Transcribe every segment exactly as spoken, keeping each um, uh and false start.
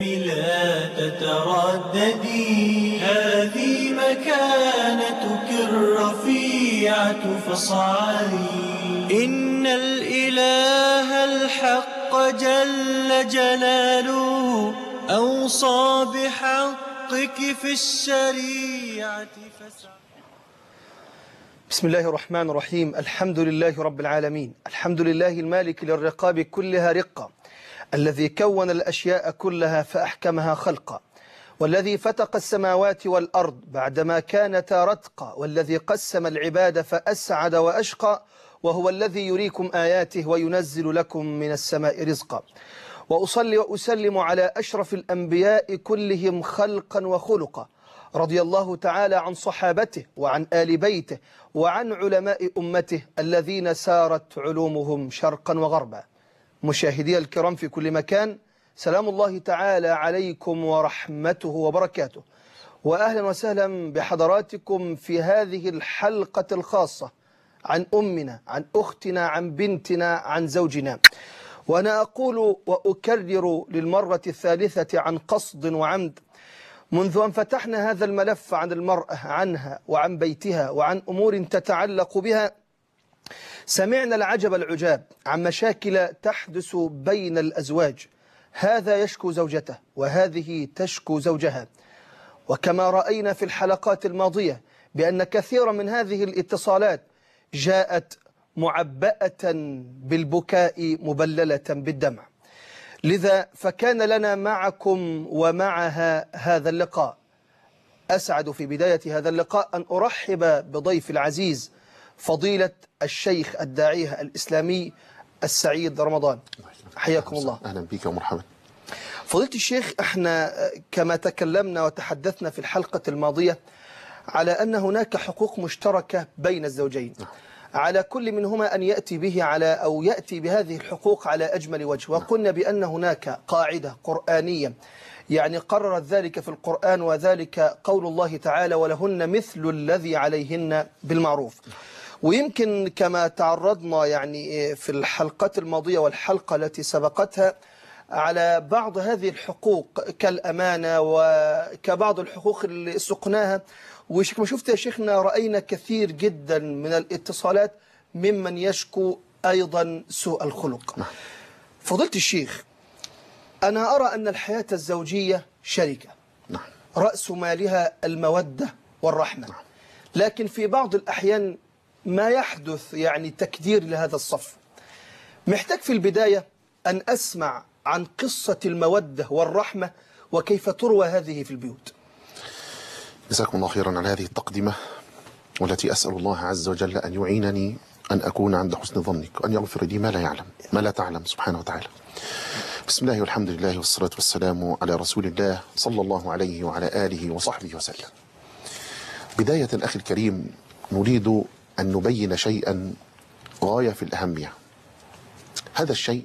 لا تترددي، هذه مكانتك الرفيعة فاصعدي. إن الإله الحق جل جلاله أوصى بحقك في الشريعة فاسعدي. بسم الله الرحمن الرحيم. الحمد لله رب العالمين، الحمد لله المالك للرقاب كلها رقة، الذي كون الأشياء كلها فأحكمها خلقا، والذي فتق السماوات والأرض بعدما كانتا رتقا، والذي قسم العباد فأسعد وأشقى، وهو الذي يريكم آياته وينزل لكم من السماء رزقا. وأصلي وأسلم على أشرف الأنبياء كلهم خلقا وخلقا، رضي الله تعالى عن صحابته وعن آل بيته وعن علماء أمته الذين سارت علومهم شرقا وغربا. مشاهدي الكرام في كل مكان، سلام الله تعالى عليكم ورحمته وبركاته، وأهلا وسهلا بحضراتكم في هذه الحلقة الخاصة عن أمنا، عن أختنا، عن بنتنا، عن زوجنا. وأنا أقول وأكرر للمرة الثالثة عن قصد وعمد، منذ أن فتحنا هذا الملف عن المرأة، عنها وعن بيتها وعن أمور تتعلق بها، سمعنا العجب العجاب عن مشاكل تحدث بين الأزواج، هذا يشكو زوجته وهذه تشكو زوجها. وكما رأينا في الحلقات الماضية بأن كثيرا من هذه الاتصالات جاءت معبأة بالبكاء مبللة بالدمع. لذا فكان لنا معكم ومعها هذا اللقاء. أسعد في بداية هذا اللقاء أن أرحب بضيف العزيز فضيلة الشيخ الداعية الإسلامي السعيد رمضان. حياكم الله. أهلا بك ومرحبا. فضيلة الشيخ، احنا كما تكلمنا وتحدثنا في الحلقة الماضية على أن هناك حقوق مشتركة بين الزوجين، على كل منهما أن يأتي به على أو يأتي بهذه الحقوق على أجمل وجه. وقلنا بأن هناك قاعدة قرآنية يعني قررت ذلك في القرآن، وذلك قول الله تعالى: ولهن مثل الذي عليهن بالمعروف. ويمكن كما تعرضنا يعني في الحلقات الماضية والحلقة التي سبقتها على بعض هذه الحقوق كالأمانة وكبعض الحقوق اللي سقناها، وكما شفت يا شيخنا رأينا كثير جدا من الاتصالات ممن يشكو أيضا سوء الخلق. فضيلة الشيخ، أنا أرى أن الحياة الزوجية شركة رأس مالها المودة والرحمة، لكن في بعض الأحيان ما يحدث يعني تكدير لهذا الصف. محتاج في البداية أن أسمع عن قصة المودة والرحمة وكيف تروى هذه في البيوت. جزاكم الله خيرا على هذه التقدمة، والتي أسأل الله عز وجل أن يعينني أن أكون عند حسن ظنك، وأن يغفر لي ما لا يعلم ما لا تعلم سبحانه وتعالى. بسم الله والحمد لله والصلاة والسلام على رسول الله صلى الله عليه وعلى آله وصحبه وسلم. بداية أخي الكريم، نريد أن نبين شيئا غاية في الأهمية. هذا الشيء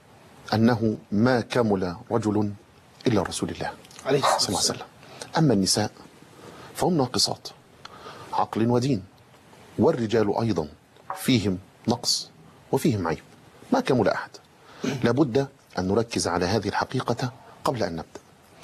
أنه ما كمل رجل إلا رسول الله عليه الصلاة والسلام. أما النساء فهم ناقصات عقل ودين، والرجال أيضا فيهم نقص وفيهم عيب، ما كمل أحد. لابد أن نركز على هذه الحقيقة قبل أن نبدأ.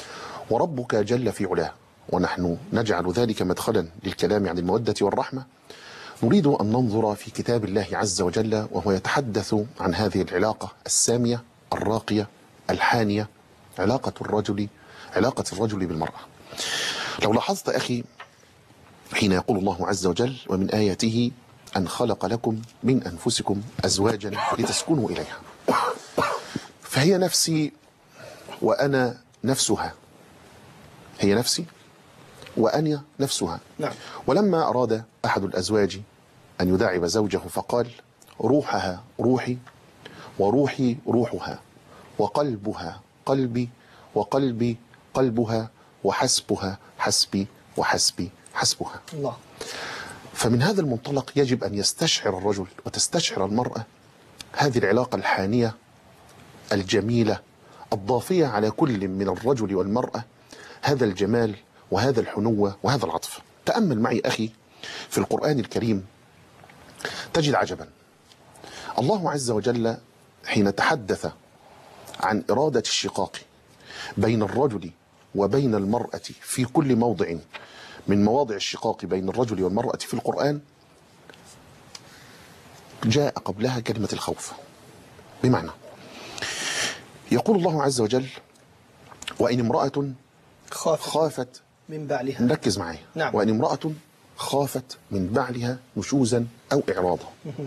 وربك جل في علاه، ونحن نجعل ذلك مدخلا للكلام عن المودة والرحمة، نريد أن ننظر في كتاب الله عز وجل وهو يتحدث عن هذه العلاقة السامية الراقية الحانية، علاقة الرجل علاقة الرجل بالمرأة. لو لاحظت أخي حين يقول الله عز وجل: ومن آياته أن خلق لكم من أنفسكم أزواجا لتسكنوا إليها، فهي نفسي وأنا نفسها، هي نفسي وأنا نفسها. نعم. ولما أراد أحد الأزواج أن يداعب زوجه فقال: روحها روحي وروحي روحها وقلبها قلبي وقلبي قلبها وحسبها حسبي وحسبي حسبها. الله. فمن هذا المنطلق يجب أن يستشعر الرجل وتستشعر المرأة هذه العلاقة الحانية الجميلة الضافية على كل من الرجل والمرأة هذا الجمال وهذا الحنو وهذا العطف. تأمل معي أخي في القرآن الكريم تجد عجبا. الله عز وجل حين تحدث عن إرادة الشقاق بين الرجل وبين المرأة في كل موضع من مواضع الشقاق بين الرجل والمرأة في القرآن جاء قبلها كلمة الخوف. بمعنى يقول الله عز وجل وإن امرأة خافت, خافت من بعلها. نركز معايا. نعم. وإن امرأة خافت من بعلها نشوزا أو إعراضا.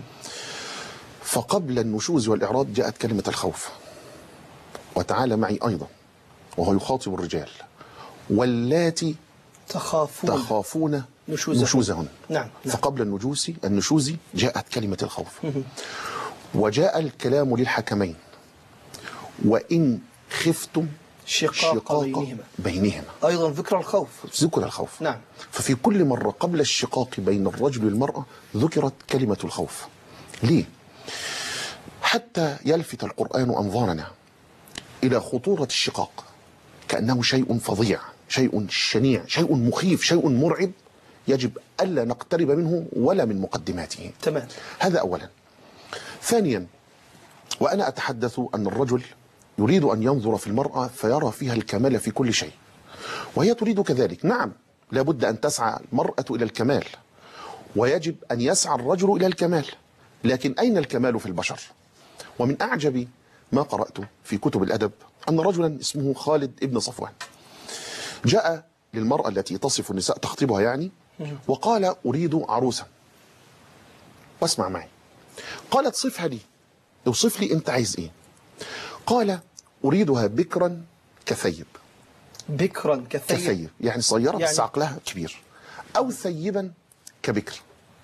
فقبل النشوز والإعراض جاءت كلمة الخوف. وتعالى معي أيضا وهو يخاطب الرجال واللاتي تخافون, تخافون نشوزهن, نشوزهن. نعم. نعم. فقبل النجوس النشوز جاءت كلمة الخوف. وجاء الكلام للحكمين وإن خفتم شقاق, شقاق بينهما. بينهما أيضا ذكر الخوف. ذكر الخوف. نعم. ففي كل مرة قبل الشقاق بين الرجل والمرأة ذكرت كلمة الخوف. ليه؟ حتى يلفت القرآن أنظارنا إلى خطورة الشقاق كأنه شيء فظيع، شيء شنيع، شيء مخيف، شيء مرعب يجب ألا نقترب منه ولا من مقدماته. تمام. هذا أولا. ثانيا وأنا أتحدث أن الرجل يريد أن ينظر في المرأة فيرى فيها الكمال في كل شيء وهي تريد كذلك. نعم لابد أن تسعى المرأة إلى الكمال ويجب أن يسعى الرجل إلى الكمال، لكن أين الكمال في البشر؟ ومن أعجب ما قرأت في كتب الأدب أن رجلا اسمه خالد ابن صفوان جاء للمرأة التي تصف النساء تخطبها يعني وقال أريد عروسا. واسمع معي. قالت صفها لي، اوصف لي أنت عايز إيه؟ قال أريدها بكرا كثيب. بكرا كثيب, كثيب يعني صغيرة يعني بس عقلها كبير، أو ثيبا كبكر،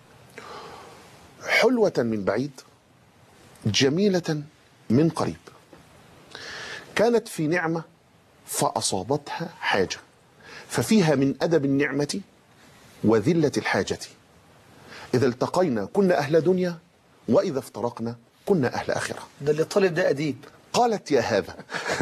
حلوة من بعيد جميلة من قريب، كانت في نعمة فأصابتها حاجة ففيها من أدب النعمة وذلة الحاجة، إذا التقينا كنا أهل دنيا وإذا افترقنا كنا أهل آخرة. ده اللي طالب ده أديب. قالت يا هذا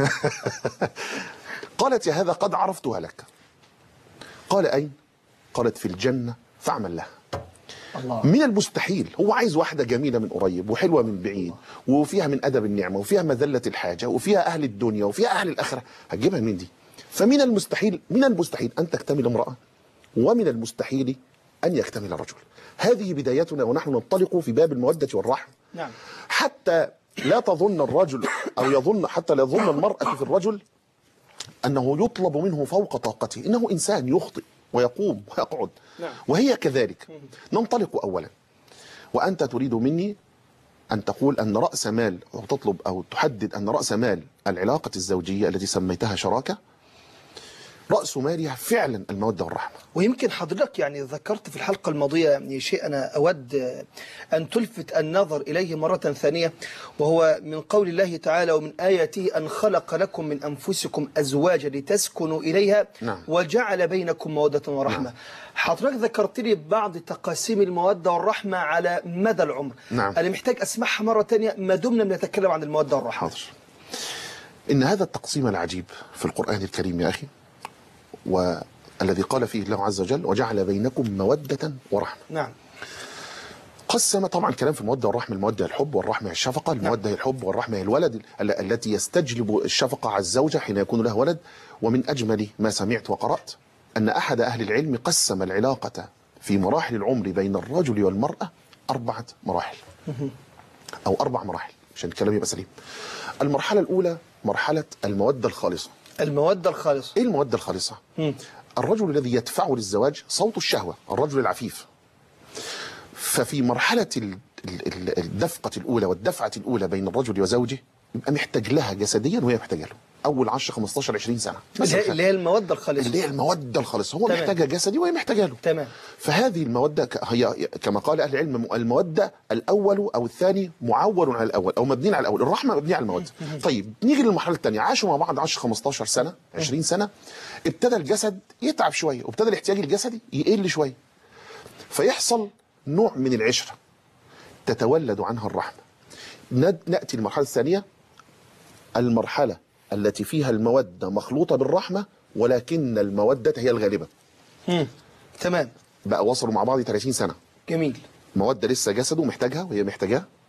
قالت يا هذا قد عرفتها لك. قال أين؟ قالت في الجنة فاعمل لها. الله. من المستحيل، هو عايز واحدة جميلة من قريب وحلوة من بعيد وفيها من أدب النعمة وفيها مذلة الحاجة وفيها أهل الدنيا وفيها أهل الآخرة، هتجيبها من دي؟ فمن المستحيل من المستحيل أن تكتمل امرأة ومن المستحيل أن يكتمل رجل. هذه بدايتنا ونحن ننطلق في باب المودة والرحمة. نعم. حتى لا تظن الرجل أو يظن حتى لا يظن المرأة في الرجل أنه يطلب منه فوق طاقته، إنه إنسان يخطئ ويقوم ويقعد. نعم. وهي كذلك. ننطلق أولا. وأنت تريد مني أن تقول أن رأس مال أو تطلب أو تحدد أن رأس مال العلاقة الزوجية التي سميتها شراكة رأس مالها فعلا المودة والرحمة. ويمكن حضرتك يعني ذكرت في الحلقة الماضية يعني شيء أنا أود أن تلفت النظر إليه مرة ثانية، وهو من قول الله تعالى ومن آياته أن خلق لكم من أنفسكم أزواجا لتسكنوا إليها. نعم. وجعل بينكم مودة ورحمة. نعم. حضرتك ذكرت لي بعض تقاسيم المودة والرحمة على مدى العمر. نعم. أنا محتاج أسمعها مرة ثانية ما دمنا بنتكلم عن المودة والرحمة. حاضر. إن هذا التقسيم العجيب في القرآن الكريم يا أخي، والذي قال فيه الله عز وجل وجعل بينكم مودة ورحمة. نعم. قسم طبعا الكلام في المودة والرحمة، المودة هي الحب والرحمة هي الشفقة، المودة هي الحب والرحمة هي الولد التي يستجلب الشفقة على الزوجة حين يكون له ولد. ومن أجمل ما سمعت وقرأت أن أحد أهل العلم قسم العلاقة في مراحل العمر بين الرجل والمرأة أربعة مراحل أو أربع مراحل عشان الكلام يبقى سليم. المرحلة الأولى مرحلة المودة الخالصة. المودة الخالصة. إيه المودة الخالصة؟ مم. الرجل الذي يدفعه للزواج صوت الشهوة، الرجل العفيف. ففي مرحلة الدفقة الأولى والدفعة الأولى بين الرجل وزوجه يبقى محتاج لها جسديا وهي محتاجة له أول عشر خمستاشر عشرين سنة، اللي هي المودة الخالصة. اللي هي المودة الخالصة، هو محتاجها جسدي وهي محتاجة له. تمام. فهذه المودة هي كما قال أهل العلم المودة الأول أو الثاني معول على الأول أو مبني على الأول، الرحمة مبنية على المودة. طيب نيجي للمرحلة الثانية، عاشوا مع بعض عشر خمستاشر سنة عشرين سنة، ابتدى الجسد يتعب شوية وابتدى الاحتياج الجسدي يقل شوية، فيحصل نوع من العشرة تتولد عنها الرحمة. نأتي للمرحلة الثانية، المرحلة التي فيها المودة مخلوطة بالرحمة ولكن المودة هي الغالبة. امم تمام. بقى وصلوا مع بعض ثلاثين سنة. جميل. مودة لسه جسده محتاجها وهي محتاجاه،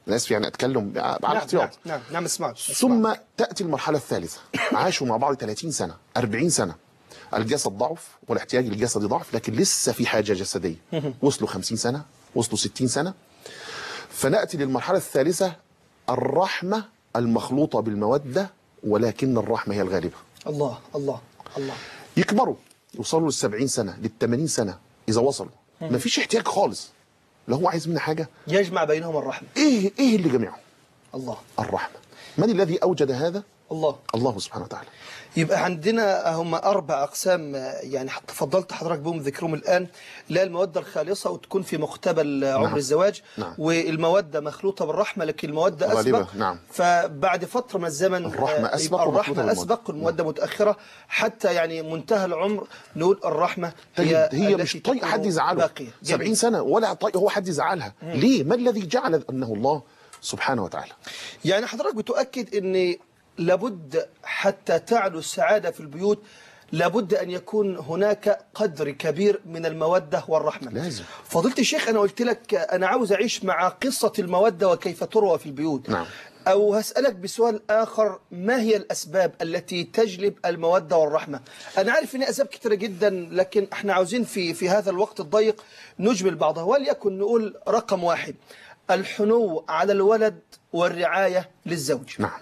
انا اسف يعني اتكلم على نعم احتياط. نعم نعم, نعم اسمعك. ثم تاتي المرحله الثالثه، عاشوا مع بعض ثلاثين سنه أربعين سنه، الجسد ضعف والاحتياج الجسدي ضعف، لكن لسه في حاجه جسديه. وصلوا خمسين سنه، وصلوا ستين سنه، فناتي للمرحله الثالثه، الرحمه المخلوطه بالموده، ولكن الرحمه هي الغالبه. الله الله الله. يكبروا، يوصلوا للسبعين سنه، للثمانين سنه، اذا وصلوا ما فيش احتياج خالص، لو هو عايز منا حاجه يجمع بينهم الرحمه. ايه ايه اللي جمعهم؟ الله. الرحمه. من الذي اوجد هذا؟ الله. الله سبحانه وتعالى. يبقى عندنا هم أربع أقسام، يعني تفضلت حضرتك بهم ذكرهم الآن. لا، المودة الخالصة وتكون في مقتبل عمر نعم. الزواج. نعم. والمودة مخلوطة بالرحمة، لكن المودة غالبة. أسبق. نعم. فبعد فترة من الزمن الرحمة أسبق الرحمة أسبق والمودة متأخرة، حتى يعني منتهى العمر نقول الرحمة هي هي مش طايق حد يزعله. سبعين سنة ولا طايق هو حد يزعلها. ليه؟ ما الذي جعل أنه الله سبحانه وتعالى؟ يعني حضرتك بتؤكد أن لابد حتى تعلو السعادة في البيوت لابد أن يكون هناك قدر كبير من المودة والرحمة. لازم. فضيلة الشيخ، أنا قلت لك أنا عاوز أعيش مع قصة المودة وكيف تروى في البيوت. نعم. أو هسألك بسؤال آخر، ما هي الأسباب التي تجلب المودة والرحمة؟ أنا عارف أن أسباب كثيرة جدا، لكن احنا عاوزين في في هذا الوقت الضيق نجمل بعضها، وليكن نقول رقم واحد: الحنو على الولد والرعاية للزوج. نعم.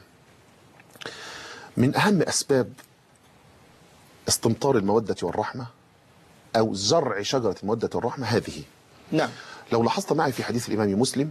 من أهم أسباب استمطار المودة والرحمة أو زرع شجرة المودة والرحمة هذه. نعم. لو لاحظت معي في حديث الإمام مسلم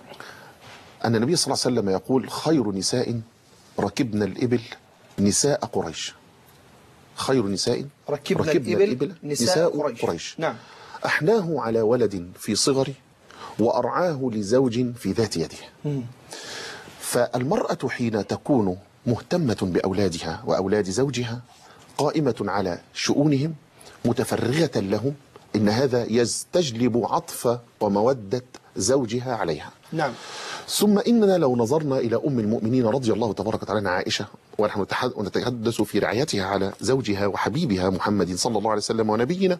أن النبي صلى الله عليه وسلم يقول: خير نساء ركبنا الإبل نساء قريش. خير نساء ركبنا, ركبنا الإبل, الإبل نساء, نساء قريش. قريش. نعم. أحناه على ولد في صغره وأرعاه لزوج في ذات يده. مم. فالمرأة حين تكون مهتمة بأولادها وأولاد زوجها، قائمة على شؤونهم، متفرغة لهم، إن هذا يستجلب عطف ومودة زوجها عليها. نعم. ثم إننا لو نظرنا إلى أم المؤمنين رضي الله تبارك وتعالى عنها عائشة، ونحن نتحدث في رعايتها على زوجها وحبيبها محمد صلى الله عليه وسلم ونبينا،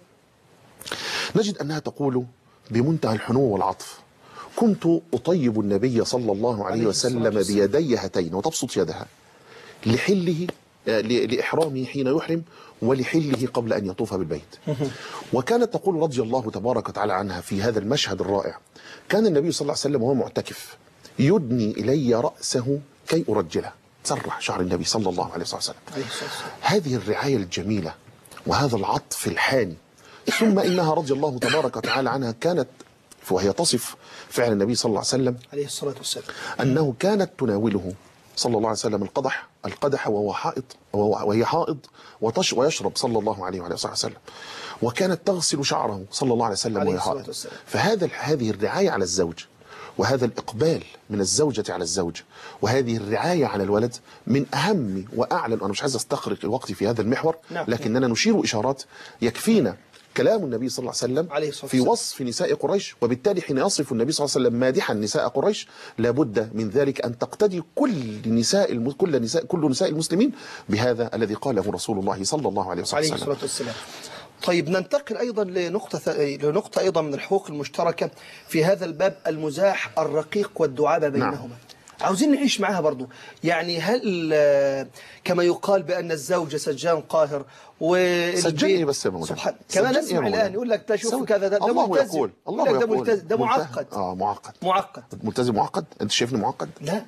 نجد أنها تقول بمنتهى الحنو والعطف: كنت أطيب النبي صلى الله عليه وسلم بيدي هاتين، وتبسط يدها لحله لإحرامه حين يحرم ولحله قبل أن يطوف بالبيت. وكانت تقول رضي الله تبارك وتعالى عنها في هذا المشهد الرائع: كان النبي صلى الله عليه وسلم وهو معتكف يدني إلي رأسه كي أرجله. تسرح شعر النبي صلى الله عليه وسلم. هذه الرعاية الجميلة وهذا العطف الحاني. ثم إنها رضي الله تبارك وتعالى عنها كانت وهي تصف فعل النبي صلى الله عليه وسلم عليه الصلاة والسلام أنه كانت تناوله صلى الله عليه وسلم القدح القدح وهو حائض وهي حائض وتش ويشرب صلى الله عليه وعلى اله وسلم، وكانت تغسل شعره صلى الله عليه وسلم وهي حائض. فهذا هذه الرعاية على الزوج، وهذا الإقبال من الزوجة على الزوج، وهذه الرعاية على الولد من أهم وأعلى. أنا مش عايز أستغرق الوقت في هذا المحور، لكننا نشير إشارات يكفينا كلام النبي صلى الله عليه وسلم في وصف نساء قريش. وبالتالي حين يصف النبي صلى الله عليه وسلم مادحا نساء قريش، لابد من ذلك أن تقتدي كل نساء كل نساء كل نساء المسلمين بهذا الذي قاله رسول الله صلى الله عليه وسلم. عليه الصلاة والسلام. طيب، ننتقل أيضا لنقطة لنقطة أيضا من الحقوق المشتركة في هذا الباب: المزاح الرقيق والدعابة بينهما. نعم. عاوزين نعيش معها برضو. يعني هل كما يقال بأن الزوج سجان قاهر سجني بس يا مولانا سبحان كمان اسمع الآن يقول لك تشوف كذا ده الله ملتزم. يقول الله ده يقول ملتزم، ده معقد. اه معقد معقد ملتزم معقد. انت شايفني معقد؟ لا.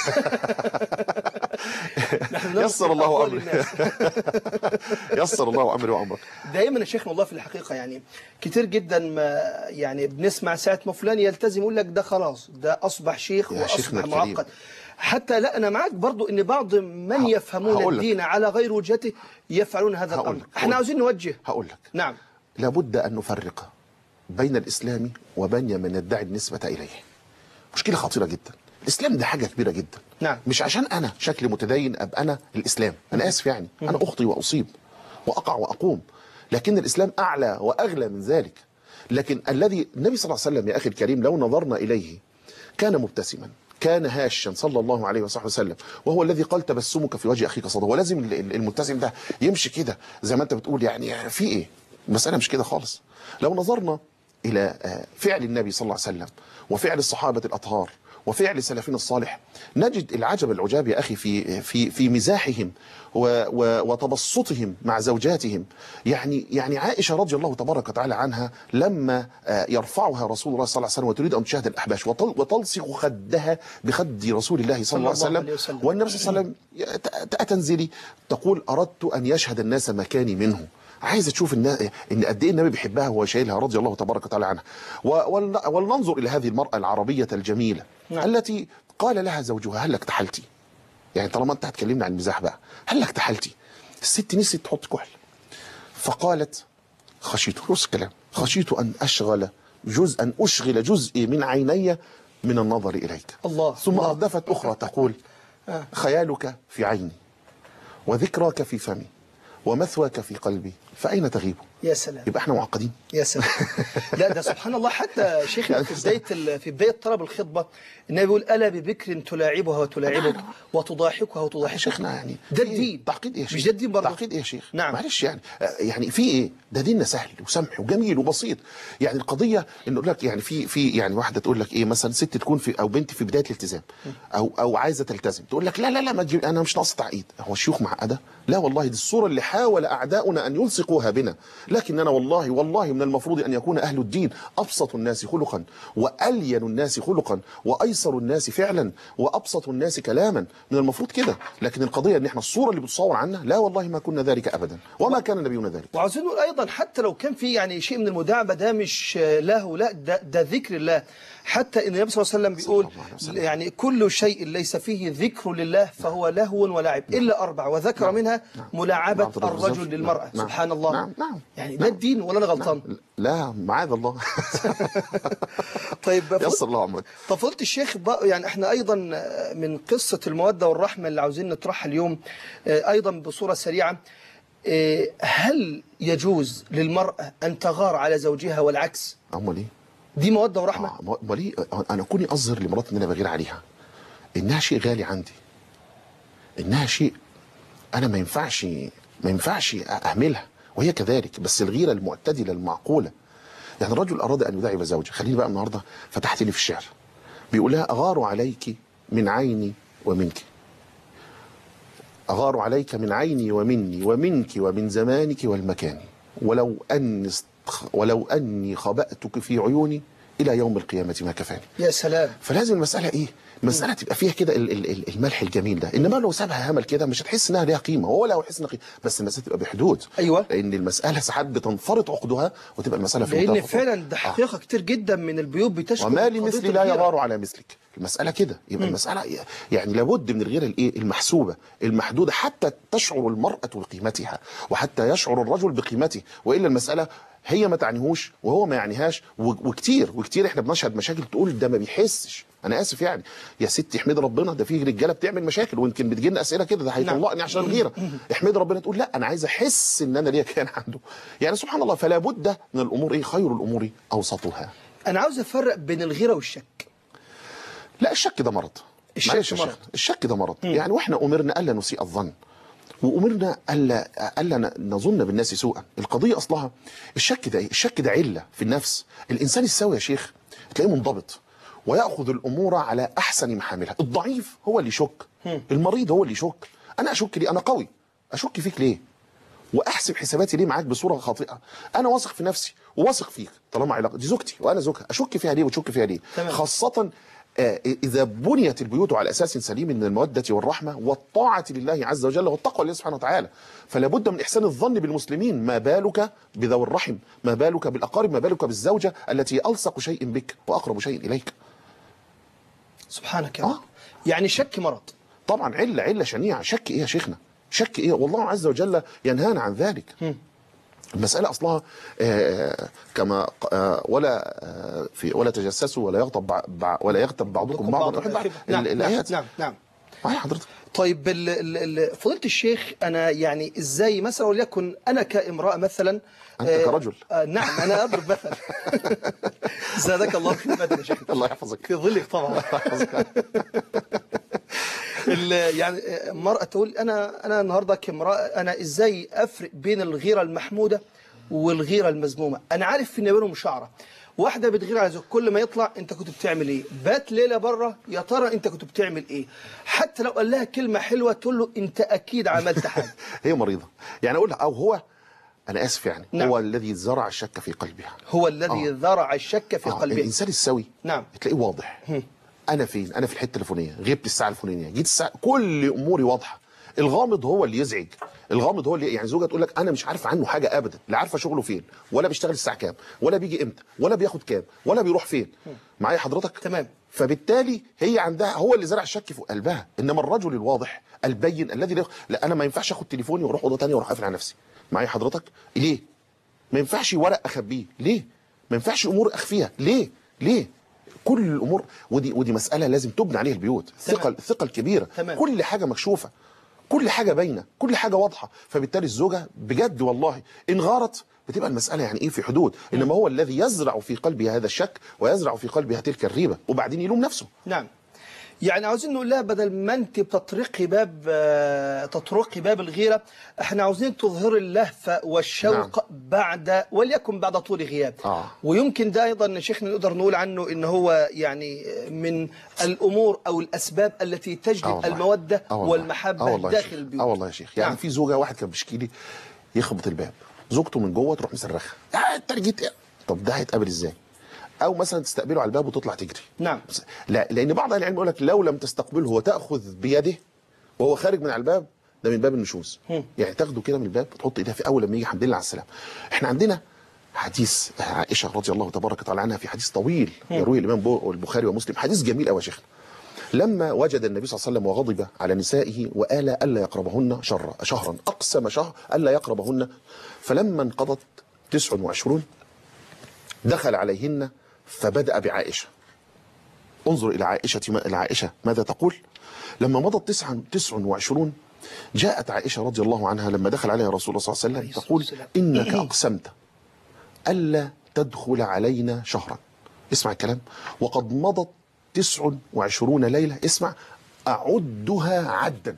يسر الله امري. يسر الله امري وامرك. دائما يا شيخنا والله في الحقيقه يعني كتير جدا ما يعني بنسمع ساعه ما فلان يلتزم يقول لك ده خلاص ده اصبح شيخ واصبح معقد. حتى لا، أنا معك برضو أن بعض من يفهمون الدين على غير وجهته يفعلون هذا الأمر. احنا عاوزين نوجه. هقول لك. نعم. لابد أن نفرق بين الإسلام وبين من يدعي النسبة إليه. مشكلة خطيرة جدا. الإسلام ده حاجة كبيرة جدا. نعم. مش عشان أنا شكلي متدين أبقى أنا الإسلام. أنا آسف يعني. أنا أخطي وأصيب وأقع وأقوم. لكن الإسلام أعلى وأغلى من ذلك. لكن الذي النبي صلى الله عليه وسلم يا أخي الكريم لو نظرنا إليه كان مبتسما، كان هاشا صلى الله عليه وصحبه وسلم، وهو الذي قال تبسمك في وجه أخيك صدقة. ولازم المبتسم ده يمشي كده زي ما أنت بتقول. يعني في إيه؟ المسألة مش كده خالص. لو نظرنا إلى فعل النبي صلى الله عليه وسلم وفعل الصحابة الأطهار وفعل سلفنا الصالح نجد العجب العجاب يا أخي في في في مزاحهم وتبسطهم مع زوجاتهم. يعني يعني عائشة رضي الله تبارك وتعالى عنها لما يرفعها رسول الله صلى الله عليه وسلم وتريد أن تشاهد الأحباش وتلصق خدها بخد رسول الله صلى الله عليه وسلم، والنبي صلى الله عليه وسلم تنزلي تقول أردت أن يشهد الناس مكاني منه. عايزه تشوف ان ان قد ايه النبي بيحبها وهو شايلها رضي الله تبارك وتعالى عنها. ولننظر الى هذه المراه العربيه الجميله نعم. التي قال لها زوجها هل اكتحلتي؟ يعني طالما انت هتكلمنا عن المزاح بقى، هل اكتحلتي؟ الست نسيت تحط كحل، فقالت خشيت نص الكلام خشيت ان اشغل جزء ان اشغل جزء من عيني من النظر اليك. الله. ثم الله. اردفت اخرى تقول آه. خيالك في عيني وذكراك في فمي ومثواك في قلبي فأين تغيب؟ يا سلام. يبقى احنا معقدين. يا سلام. لا ده سبحان الله، حتى شيخنا في بداية في بداية طلب الخطبة النبي بيقول ألا ببكر تلاعبها وتلاعبك وتضاحكها وتضاحكك. شيخنا يعني ده الدين. تعقيد ايه يا شيخ؟ مش ده الدين برضه؟ تعقيد ايه يا شيخ؟ نعم. معلش يعني يعني في ايه؟ ده ديننا سهل وسمح وجميل وبسيط. يعني القضية انه يقول لك يعني في في يعني واحدة تقول لك ايه مثلا ست تكون في او بنت في بداية الالتزام او او عايزة تلتزم تقول لك لا لا لا ما تجيب انا مش ناقص تعقيد. هو الشيوخ معقدة؟ لا والله دي الصورة اللي حاول أعداؤنا أن يلصقوها بنا، لكننا والله والله من المفروض أن يكون أهل الدين أبسط الناس خلقا وألين الناس خلقا وأيسر الناس فعلا وأبسط الناس كلاما، من المفروض كده. لكن القضية أن احنا الصورة اللي بتصور عنا لا والله ما كنا ذلك أبدا وما كان نبينا ذلك. وعاوزين نقول أيضا حتى لو كان في يعني شيء من المداعبة ده مش له، لا ده, ده ذكر الله. حتى ان النبي صلى الله عليه وسلم بيقول يعني كل شيء ليس فيه ذكر لله فهو لهو ولعب الا اربع وذكر نعم. منها نعم. ملاعبه نعم. الرجل للمراه. نعم. سبحان الله. نعم. نعم. يعني ده الدين ولا انا غلطان؟ نعم. لا معاذ الله. طيب يسر الله عمرك. طب فضيلة الشيخ يعني احنا ايضا من قصه الموده والرحمه اللي عاوزين نطرحها اليوم ايضا بصوره سريعه، هل يجوز للمراه ان تغار على زوجها والعكس؟ امال ايه؟ دي موده ورحمه؟ اه امال ايه؟ انا كوني اظهر لمراتي ان انا بغير عليها انها شيء غالي عندي، انها شيء انا ما ينفعش ما ينفعش اهملها، وهي كذلك، بس الغيره المعتدله المعقوله. يعني الرجل اراد ان يداعب زوجه، خليني بقى النهارده فتحت لي في الشعر بيقول لها اغار عليك من عيني ومنك، اغار عليك من عيني ومني ومنك ومن زمانك والمكان، ولو ان ولو أني خبأتك في عيوني إلى يوم القيامة ما كفاني. يا سلام. فلازم المسألة إيه؟ المسألة تبقى فيها كده الملح الجميل ده، إنما لو سابها همل كده مش هتحس إنها ليها قيمة، هو لا هيحس إنها قيمة، بس المسألة تبقى بحدود. أيوه. لأن المسألة ساعات بتنفرط عقدها وتبقى المسألة في لأن فعلا ده حقيقة آه. كتير جدا من البيوت بتشكو وما لمثلي لا يغار على مثلك. المسألة كده، يبقى م. المسألة يعني لابد من الغيرة الإيه؟ المحسوبة المحدودة حتى تشعر المرأة بقيمتها وحتى يشعر الرجل بقيمته، وإلا المسألة هي ما تعنيهوش وهو ما يعنيهاش. وكتير وكتير احنا بنشهد مشاكل تقول ده ما بيحسش. انا اسف يعني يا ستي احمدي ربنا، ده في رجاله بتعمل مشاكل ويمكن بتجي لنا اسئله كده ده هيطلقني عشان الغيره. احمدي ربنا، تقول لا انا عايز احس ان انا ليا كيان عنده. يعني سبحان الله، فلا بد من الامور ايه؟ خير الامور اوسطها. انا عاوز افرق بين الغيره والشك. لا الشك ده مرض. الشك مرض. الشك ده مرض. يعني واحنا امرنا الا نسيء الظن وأمرنا ألا ألا نظن بالناس سوءا. القضية أصلها الشك ده إيه؟ الشك ده علة في النفس. الإنسان السوي يا شيخ تلاقيه منضبط ويأخذ الأمور على أحسن محاملها. الضعيف هو اللي يشك، المريض هو اللي يشك. أنا أشك ليه؟ أنا قوي، أشك فيك ليه؟ وأحسب حساباتي ليه معاك بصورة خاطئة؟ أنا واثق في نفسي وواثق فيك، طالما علاقة دي زوجتي وأنا زوجها، أشك فيها ليه وتشك فيها ليه؟ تمام. خاصة إذا بنيت البيوت على أساس سليم من المودة والرحمة والطاعة لله عز وجل والتقوى لله سبحانه وتعالى، فلا بد من إحسان الظن بالمسلمين. ما بالك بذوي الرحم، ما بالك بالأقارب، ما بالك بالزوجة التي ألصق شيء بك وأقرب شيء إليك. سبحانك يا رب. يعني شك مرض طبعا، علة علة شنيعة. شك إيه يا شيخنا؟ شك إيه؟ والله عز وجل ينهانا عن ذلك. م. المسألة أصلها آه كما آه ولا آه في ولا تجسسوا ولا يغتب بع ولا يغتب بعضكم بعضا. نعم الآيات. نعم نعم. معايا حضرتك. طيب فضيلة الشيخ، أنا يعني إزاي مثلا وليكن أنا كامرأة مثلا، أنت آه كرجل. آه نعم أنا أضرب مثلا. زادك الله في المدن يا شيخ. الله يحفظك. في ظلك طبعا. الله يحفظك. يعني مرأة تقول أنا أنا النهاردة كامرأة أنا إزاي أفرق بين الغيرة المحمودة والغيرة المذمومة؟ أنا عارف إن بينهم شعرة، واحده بتغير على زوجها كل ما يطلع انت كنت بتعمل ايه، بات ليله بره يا ترى انت كنت بتعمل ايه، حتى لو قال لها كلمه حلوه تقول له انت اكيد عملت حاجه. هي مريضه يعني اقول لها او هو انا اسف يعني نعم. هو الذي زرع الشك في قلبها. هو الذي آه. زرع الشك في آه. قلبها. الانسان السوي نعم تلاقيه واضح. انا فين؟ انا في الحته الفلانيه، غبت الساعه الفلانيه، جيت الساعه، كل اموري واضحه. الغامض هو اللي يزعج، الغامض هو اللي يعني زوجها تقول لك انا مش عارف عنه حاجه ابدا، لا عارفه شغله فين، ولا بيشتغل الساعه كام، ولا بيجي امتى، ولا بياخد كام، ولا بيروح فين. معايا حضرتك؟ تمام. فبالتالي هي عندها هو اللي زرع الشك في قلبها، انما الرجل الواضح البين الذي لا, لا انا ما ينفعش اخد تليفوني واروح اوضه ثانيه واروح قافل على نفسي. معايا حضرتك؟ ليه؟ ما ينفعش ورق اخبيه، ليه؟ ما ينفعش امور اخفيها، ليه؟ ليه؟ كل الامور ودي ودي مساله لازم تبنى عليها البيوت، الثقه الثقه الكبيره. تمام. كل حاجه مكشوفه، كل حاجه باينه، كل حاجه واضحه، فبالتالي الزوجه بجد والله ان غارت بتبقى المساله يعني ايه في حدود، انما هو الذي يزرع في قلبها هذا الشك ويزرع في قلبها تلك الريبه وبعدين يلوم نفسه. نعم. يعني عاوزين نقول لها بدل ما انت بتطرقي باب آه، تطرقي باب الغيره، احنا عاوزين تظهري اللهفه والشوق. نعم. بعد وليكن بعد طول غياب. آه. ويمكن ده ايضا شيخنا نقدر نقول عنه ان هو يعني من الامور او الاسباب التي تجلب آه الموده آه والمحبه آه داخل البيوت. اه والله يا شيخ، يعني نعم. في زوجه واحد كان بيشكي لي يخبط الباب، زوجته من جوه تروح مصرخه، اه انت جيت ايه؟ طب ده هيتقابل ازاي؟ او مثلا تستقبله على الباب وتطلع تجري. نعم. لا، لان بعض اهل العلم يقول لك لو لم تستقبله وتاخذ بيده وهو خارج من على الباب، ده من باب النشوز. يعني تاخده كده من الباب وتحط ايدها في اول لما يجي الحمد لله على السلامه. احنا عندنا حديث عائشه رضي الله تبارك وتعالى عنها، في حديث طويل يرويه الامام البخاري ومسلم، حديث جميل قوي يا شيخنا. لما وجد النبي صلى الله عليه وسلم وغضب على نسائه وآل الا يقربهن شرا شهرا، اقسم شهر الا يقربهن، فلما انقضت تسع وعشرون دخل عليهن فبدأ بعائشة. انظر إلى عائشة إلى عائشة ماذا تقول؟ لما مضت تسعة تسع وعشرون جاءت عائشة رضي الله عنها لما دخل عليها رسول الله صلى الله عليه وسلم تقول إنك أقسمت ألا تدخل علينا شهرا. اسمع الكلام، وقد مضت تسع وعشرون ليلة، اسمع، أعدها عدا.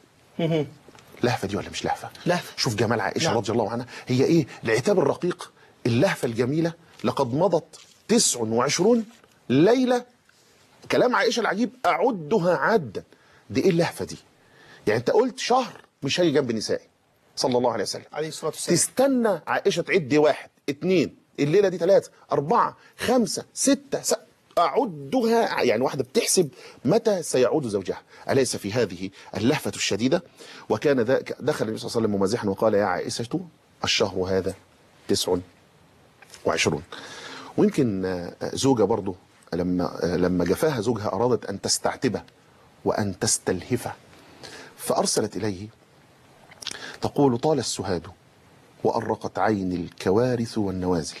لهفة دي ولا مش لهفة؟ لهفة. شوف جمال عائشة نعم. رضي الله عنها، هي إيه العتاب الرقيق، اللهفة الجميلة. لقد مضت تسع وعشرون ليلة، كلام عائشة العجيب، أعدها عدا. دي إيه اللهفة دي؟ يعني أنت قلت شهر مش هاجي جنب نسائي صلى الله عليه وسلم، عليه الصلاة والسلام. تستنى عائشة تعد واحد اثنين، الليلة دي ثلاثة أربعة خمسة ستة س... أعدها، يعني واحدة بتحسب متى سيعود زوجها. أليس في هذه اللهفة الشديدة؟ وكان ذاك دخل النبي صلى الله عليه وسلم ممازحا وقال يا عائشة الشهر هذا تسع وعشرون. ويمكن زوجة برضو لما لما جفاها زوجها أرادت أن تستعتبه وأن تستلهفه، فأرسلت إليه تقول طال السهاد وأرقت عيني الكوارث والنوازل،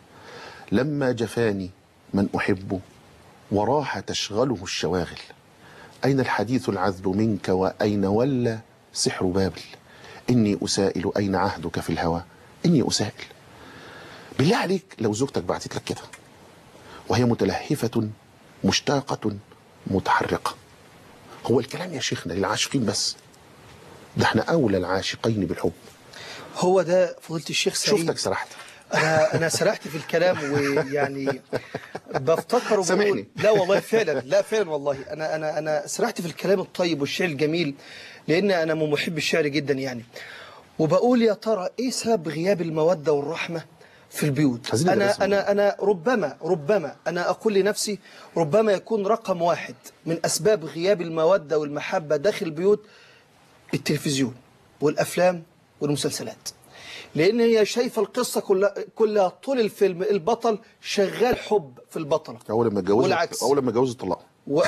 لما جفاني من أحب وراح تشغله الشواغل، أين الحديث العذب منك وأين ولى سحر بابل، إني أسائل أين عهدك في الهوى، إني أسائل. بالله عليك لو زوجتك بعتت لك كده وهي متلهفة مشتاقة متحرقة، هو الكلام يا شيخنا للعاشقين بس؟ ده احنا أولى العاشقين بالحب. هو ده فضيلة الشيخ سعيد. شفتك سرحت. أنا أنا سرحت في الكلام ويعني بفتكر سامحني. لا والله فعلا، لا فعلا والله أنا أنا أنا سرحت في الكلام الطيب والشعر الجميل، لأن أنا من محب الشعر جدا يعني. وبقول يا ترى إيه سبب غياب المودة والرحمة في البيوت؟ أنا أنا أنا ربما ربما أنا أقول لنفسي ربما يكون رقم واحد من أسباب غياب المودة والمحبة داخل البيوت التلفزيون والأفلام والمسلسلات، لأن هي شايفة القصة كلها كلها طول الفيلم البطل شغال حب في البطلة، أول لما اتجوزت أول لما اتجوزت طلقوا. و...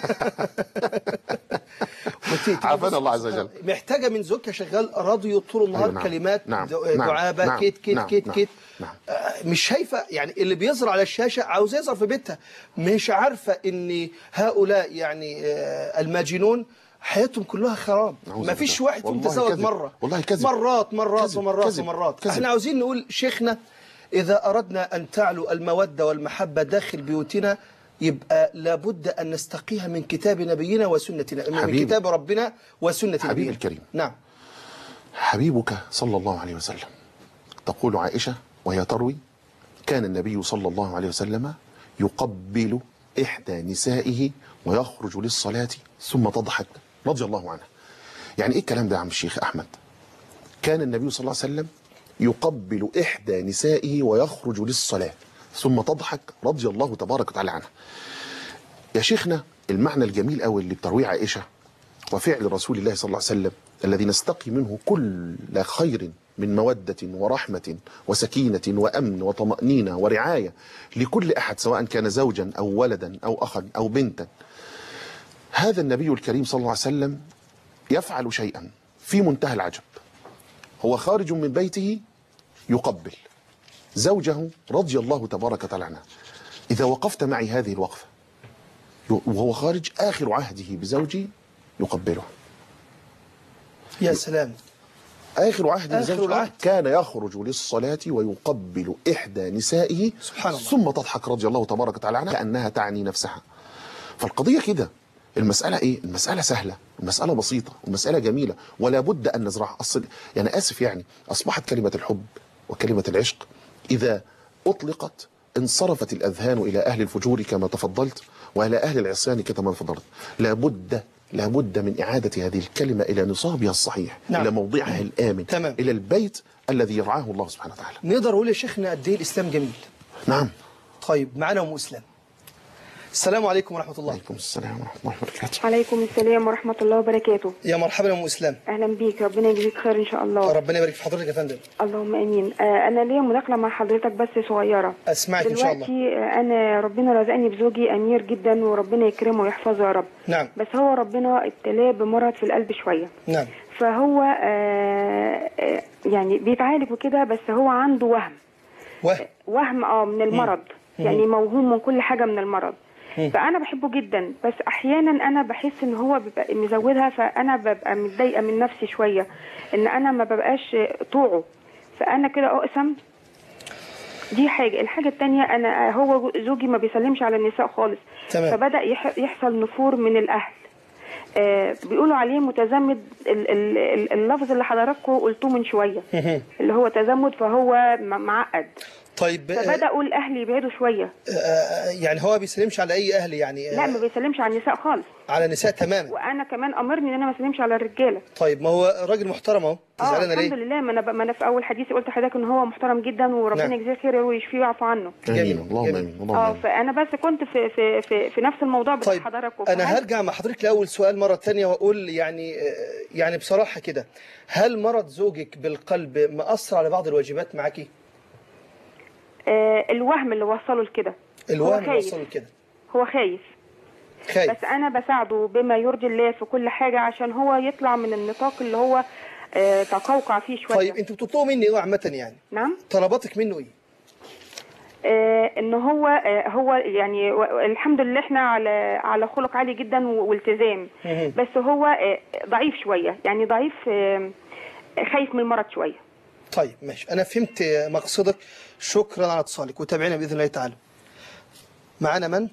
عافانا الله عز وجل. محتاجة من زوجها شغال راديو طول النهار. أيوة نعم. كلمات نعم. دعابة نعم. كيت كيت نعم. كيت نعم. كيت نعم. مش شايفة يعني اللي بيظهر على الشاشة عاوز يظهر في بيتها، مش عارفة ان هؤلاء يعني الماجنون حياتهم كلها خراب، ما فيش واحد فيهم تزوج مرة، والله كذب. مرات مرات كذب. ومرات كذب. ومرات كذب. احنا عاوزين نقول شيخنا إذا أردنا أن تعلو المودة والمحبة داخل بيوتنا يبقى لابد أن نستقيها من كتاب نبينا وسنة من كتاب ربنا وسنة نبينا. حبيبي الكريم، نعم، حبيبك صلى الله عليه وسلم. تقول عائشة وهي تروي كان النبي صلى الله عليه وسلم يقبل إحدى نسائه ويخرج للصلاة ثم تضحك رضي الله عنها. يعني إيه الكلام ده يا عم الشيخ أحمد؟ كان النبي صلى الله عليه وسلم يقبل إحدى نسائه ويخرج للصلاة ثم تضحك رضي الله تبارك وتعالى عنها. يا شيخنا المعنى الجميل قوي اللي بترويه عائشة وفعل رسول الله صلى الله عليه وسلم الذي نستقي منه كل خير من مودة ورحمة وسكينة وأمن وطمأنينة ورعاية لكل أحد سواء كان زوجا أو ولدا أو أخا أو بنتا. هذا النبي الكريم صلى الله عليه وسلم يفعل شيئا في منتهى العجب. هو خارج من بيته يقبل زوجه رضي الله تبارك وتعالى عنها. إذا وقفت معي هذه الوقفة وهو خارج آخر عهده بزوجي يقبله. يا سلام. آخر عهد الزوج كان يخرج للصلاة ويقبل إحدى نسائه سبحان الله ثم تضحك رضي الله تبارك وتعالى عنها كأنها تعني نفسها. فالقضية كده. المسألة إيه؟ المسألة سهلة، المسألة بسيطة، المسألة جميلة، ولا بد أن نزرعها. أصل يعني آسف يعني أصبحت كلمة الحب وكلمة العشق إذا أطلقت انصرفت الأذهان إلى أهل الفجور كما تفضلت وإلى أهل العصيان كما تفضلت. لا بد لا بد من إعادة هذه الكلمة إلى نصابها الصحيح. نعم. إلى موضعها الآمن. تمام. إلى البيت الذي يرعاه الله سبحانه وتعالى. نقدر نقول يا شيخنا قد إيه الإسلام جميل. نعم. طيب معنا أم إسلام. السلام عليكم ورحمة الله. وعليكم السلام ورحمة الله وبركاته. عليكم السلام ورحمة الله وبركاته. يا مرحبا يا أم إسلام. أهلا بيك، ربنا يجزيك خير إن شاء الله. ربنا يبارك في حضرتك يا فندم. اللهم آمين. آه أنا ليا مداخلة مع حضرتك بس صغيرة. أسمعك إن شاء الله. دلوقتي أنا ربنا رزقني بزوجي أمير جدا وربنا يكرمه ويحفظه يا رب. نعم. بس هو ربنا ابتلاه بمرض في القلب شوية. نعم. فهو آه آه يعني بيتعالج وكده، بس هو عنده وهم. وهم. وهم اه من المرض. م. يعني موهوم من كل حاجة من المرض. فأنا بحبه جدا، بس أحيانا أنا بحس إن هو بيبقى مزودها، فأنا ببقى متضايقة من نفسي شوية إن أنا ما ببقاش طوعه، فأنا كده أقسم. دي حاجة. الحاجة التانية أنا هو زوجي ما بيسلمش على النساء خالص. تمام. فبدأ يحصل نفور من الأهل. آه بيقولوا عليه متزمت. اللفظ اللي حضراتكم قلتوه من شوية اللي هو تزمت، فهو معقد. طيب فبدأوا الأهل يبعدوا شوية. يعني هو ما بيسلمش على أي أهل يعني؟ لا ما بيسلمش على النساء خالص. على النساء تماما. وأنا كمان أمرني إن أنا ما اسلمش على الرجالة. طيب ما هو راجل محترم أهو. اه الحمد لله. ما أنا ما أنا في أول حديثي قلت لحضرتك إن هو محترم جدا وربنا يجزيه خير ويشفيه ويعفو عنه. جميل. اللهم آمين. اه فأنا بس كنت في في في, في نفس الموضوع بتاع طيب حضرتك. أنا هرجع مع حضرتك لأول سؤال مرة ثانية وأقول يعني يعني بصراحة كده، هل مرض زوجك بالقلب مأثر على بعض الواجبات معاكي؟ آه الوهم اللي وصله لكده. الوهم اللي وصله لكده. هو خايف. خايف. بس انا بساعده بما يرضي الله في كل حاجه عشان هو يطلع من النطاق اللي هو آه تقوقع فيه شويه. طيب انتوا بتطلبوا مني ايه عامه يعني؟ نعم. طلباتك منه ايه؟ آه ان هو آه هو يعني الحمد لله احنا على على خلق عالي جدا والتزام. بس هو آه ضعيف شويه، يعني ضعيف آه خايف من المرض شويه. طيب ماشي، أنا فهمت مقصدك. شكرا على اتصالك وتابعينا بإذن الله تعالى. معانا من؟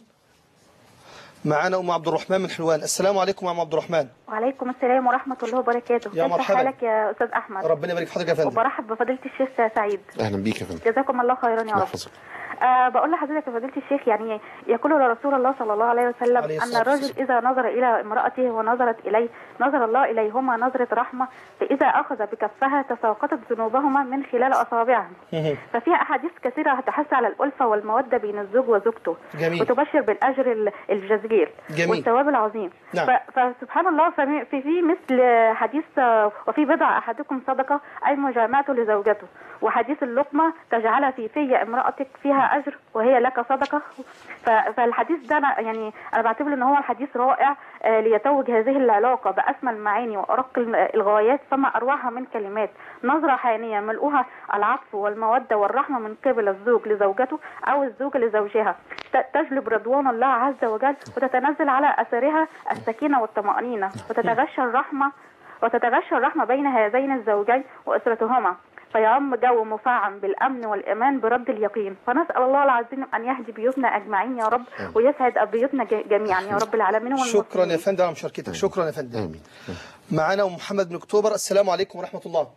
معانا أم عبد الرحمن من حلوان. السلام عليكم يا أم عبد الرحمن. وعليكم السلام ورحمة الله وبركاته. يا مرحبا. كيف حالك يا أستاذ أحمد؟ ربنا يبارك في حضرتك يا فندم. وبرحب بفضيلة الشيخ سعيد. أهلا بيك يا فندم. جزاكم الله خيرا يا رب. أه بقول لحضرتك يا فضيلة الشيخ، يعني يقول رسول الله صلى الله عليه وسلم عليه أن الرجل إذا نظر إلى امرأته ونظرت إليه نظر الله إليهما نظرة رحمة، فإذا أخذ بكفها تساقطت ذنوبهما من خلال أصابعهم. ففيها أحاديث كثيرة تحث على الألفة والمودة بين الزوج وزوجته. جميل. وتبشر بالأجر الجزيل والثواب العظيم. نعم. فسبحان الله في في مثل حديث وفي بضع أحدكم صدقة أي مجامعته لزوجته، وحديث اللقمة تجعلها في في امرأتك فيها أجر وهي لك صدقة. فالحديث ده أنا يعني أنا بعتبر إن هو الحديث رائع ليتوج هذه العلاقة بأسمى المعاني وأرق الغايات، فما أروعها من كلمات نظرة حانية ملؤها العطف والمودة والرحمة من قبل الزوج لزوجته أو الزوجة لزوجها، تجلب رضوان الله عز وجل وتتنزل على أثرها السكينة والطمأنينة، وتتغشى الرحمة وتتغشى الرحمة بين هذين الزوجين وأسرتهما، فيعم جو مفعم بالأمن والإيمان برد اليقين. فنسأل الله العظيم أن يهدي بيوتنا أجمعين يا رب ويسعد بيوتنا جميعا يا رب العالمين والمسلمين. شكرا يا فندم على مشاركتك. شكرا يا فندم. معنا محمد بن أكتوبر. السلام عليكم ورحمة الله.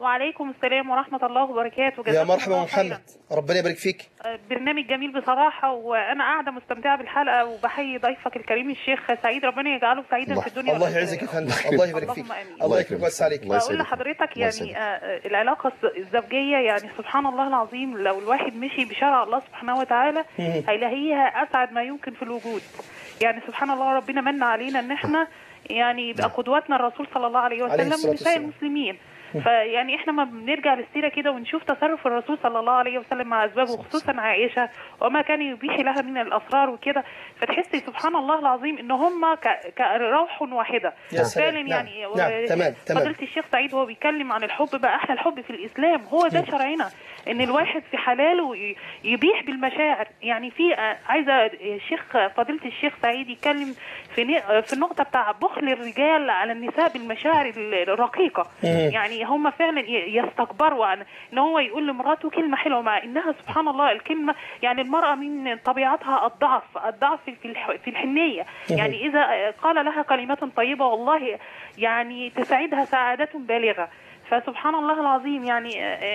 وعليكم السلام ورحمة الله وبركاته. يا مرحبا محمد، ربنا يبارك فيك. برنامج جميل بصراحة، وأنا قاعدة مستمتعة بالحلقة، وبحيي ضيفك الكريم الشيخ سعيد، ربنا يجعله سعيدا في الدنيا. الله يعزك يا فندم، الله يبارك فيك. الله يكرمك ويوسع عليك. بقول لحضرتك يعني العلاقة الزوجية يعني سبحان الله العظيم، لو الواحد مشي بشرع الله سبحانه وتعالى هيلاقيها أسعد ما يمكن في الوجود. يعني سبحان الله ربنا من علينا إن احنا يعني يبقى قدوتنا الرسول صلى الله عليه وسلم ونساء المسلمين. فيعني احنا ما بنرجع للسيره كده ونشوف تصرف الرسول صلى الله عليه وسلم مع ازواجه، خصوصا عائشه وما كان يبيح لها من الاسرار وكده، فتحسي سبحان الله العظيم ان هم كروح واحده فعلا. يعني نعم. تمام. فضيله الشيخ سعيد وهو بيتكلم عن الحب بقى، احلى الحب في الاسلام هو ده شرعنا، ان الواحد في حلاله يبيح بالمشاعر. يعني في عايزه الشيخ فضيله الشيخ سعيد يتكلم في في النقطه بتاع بخل الرجال على النساء بالمشاعر الرقيقه. يعني هم فعلا يستكبروا عن ان هو يقول لمراته كلمه حلوه، مع انها سبحان الله الكلمه يعني المراه من طبيعتها الضعف الضعف في في الحنيه. يعني اذا قال لها كلمه طيبه والله يعني تسعدها سعاده بالغه. فسبحان الله العظيم يعني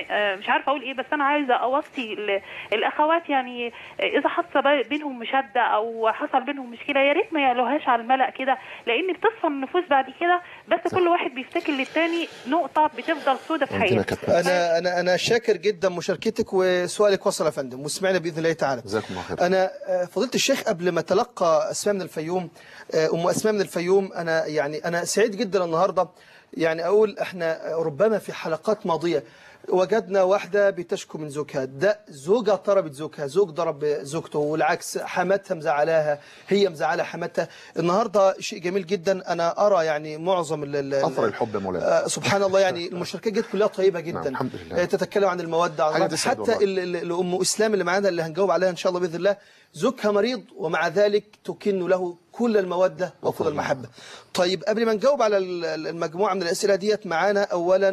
مش عارفه اقول ايه، بس انا عايزه اوصي الاخوات يعني اذا حصل بينهم مشاده او حصل بينهم مشكله يا ريت ما يعلوهاش على الملأ كده، لان بتصفى النفوس بعد كده، بس كل واحد بيفتكر للتاني نقطه بتفضل سودة في حياته. انا انا انا شاكر جدا مشاركتك، وسؤالك وصل يا فندم وسمعنا باذن الله تعالى. جزاكم الله خير. انا فضيله الشيخ قبل ما تلقى اسماء من الفيوم، ام اسماء من الفيوم، انا يعني انا سعيد جدا النهارده. يعني أقول إحنا ربما في حلقات ماضية وجدنا واحدة بتشكو من زوجها، ده زوجها ضربت زوجها، زوج ضرب زوجته، والعكس حماتها مزعلاها، هي مزعلة حماتها. النهاردة شيء جميل جدا، أنا أرى يعني معظم أثر الحب يا مولانا. آه سبحان الله، يعني المشاركات جت كلها طيبة جدا. نعم الحمد لله. تتكلم عن المودة، عن حتى الأم إسلام اللي معانا اللي هنجاوب عليها إن شاء الله بإذن الله، زوجها مريض ومع ذلك تكن له كل المودة وكل المحبة. طيب قبل ما نجاوب على المجموعة من الأسئلة ديت، معانا أولا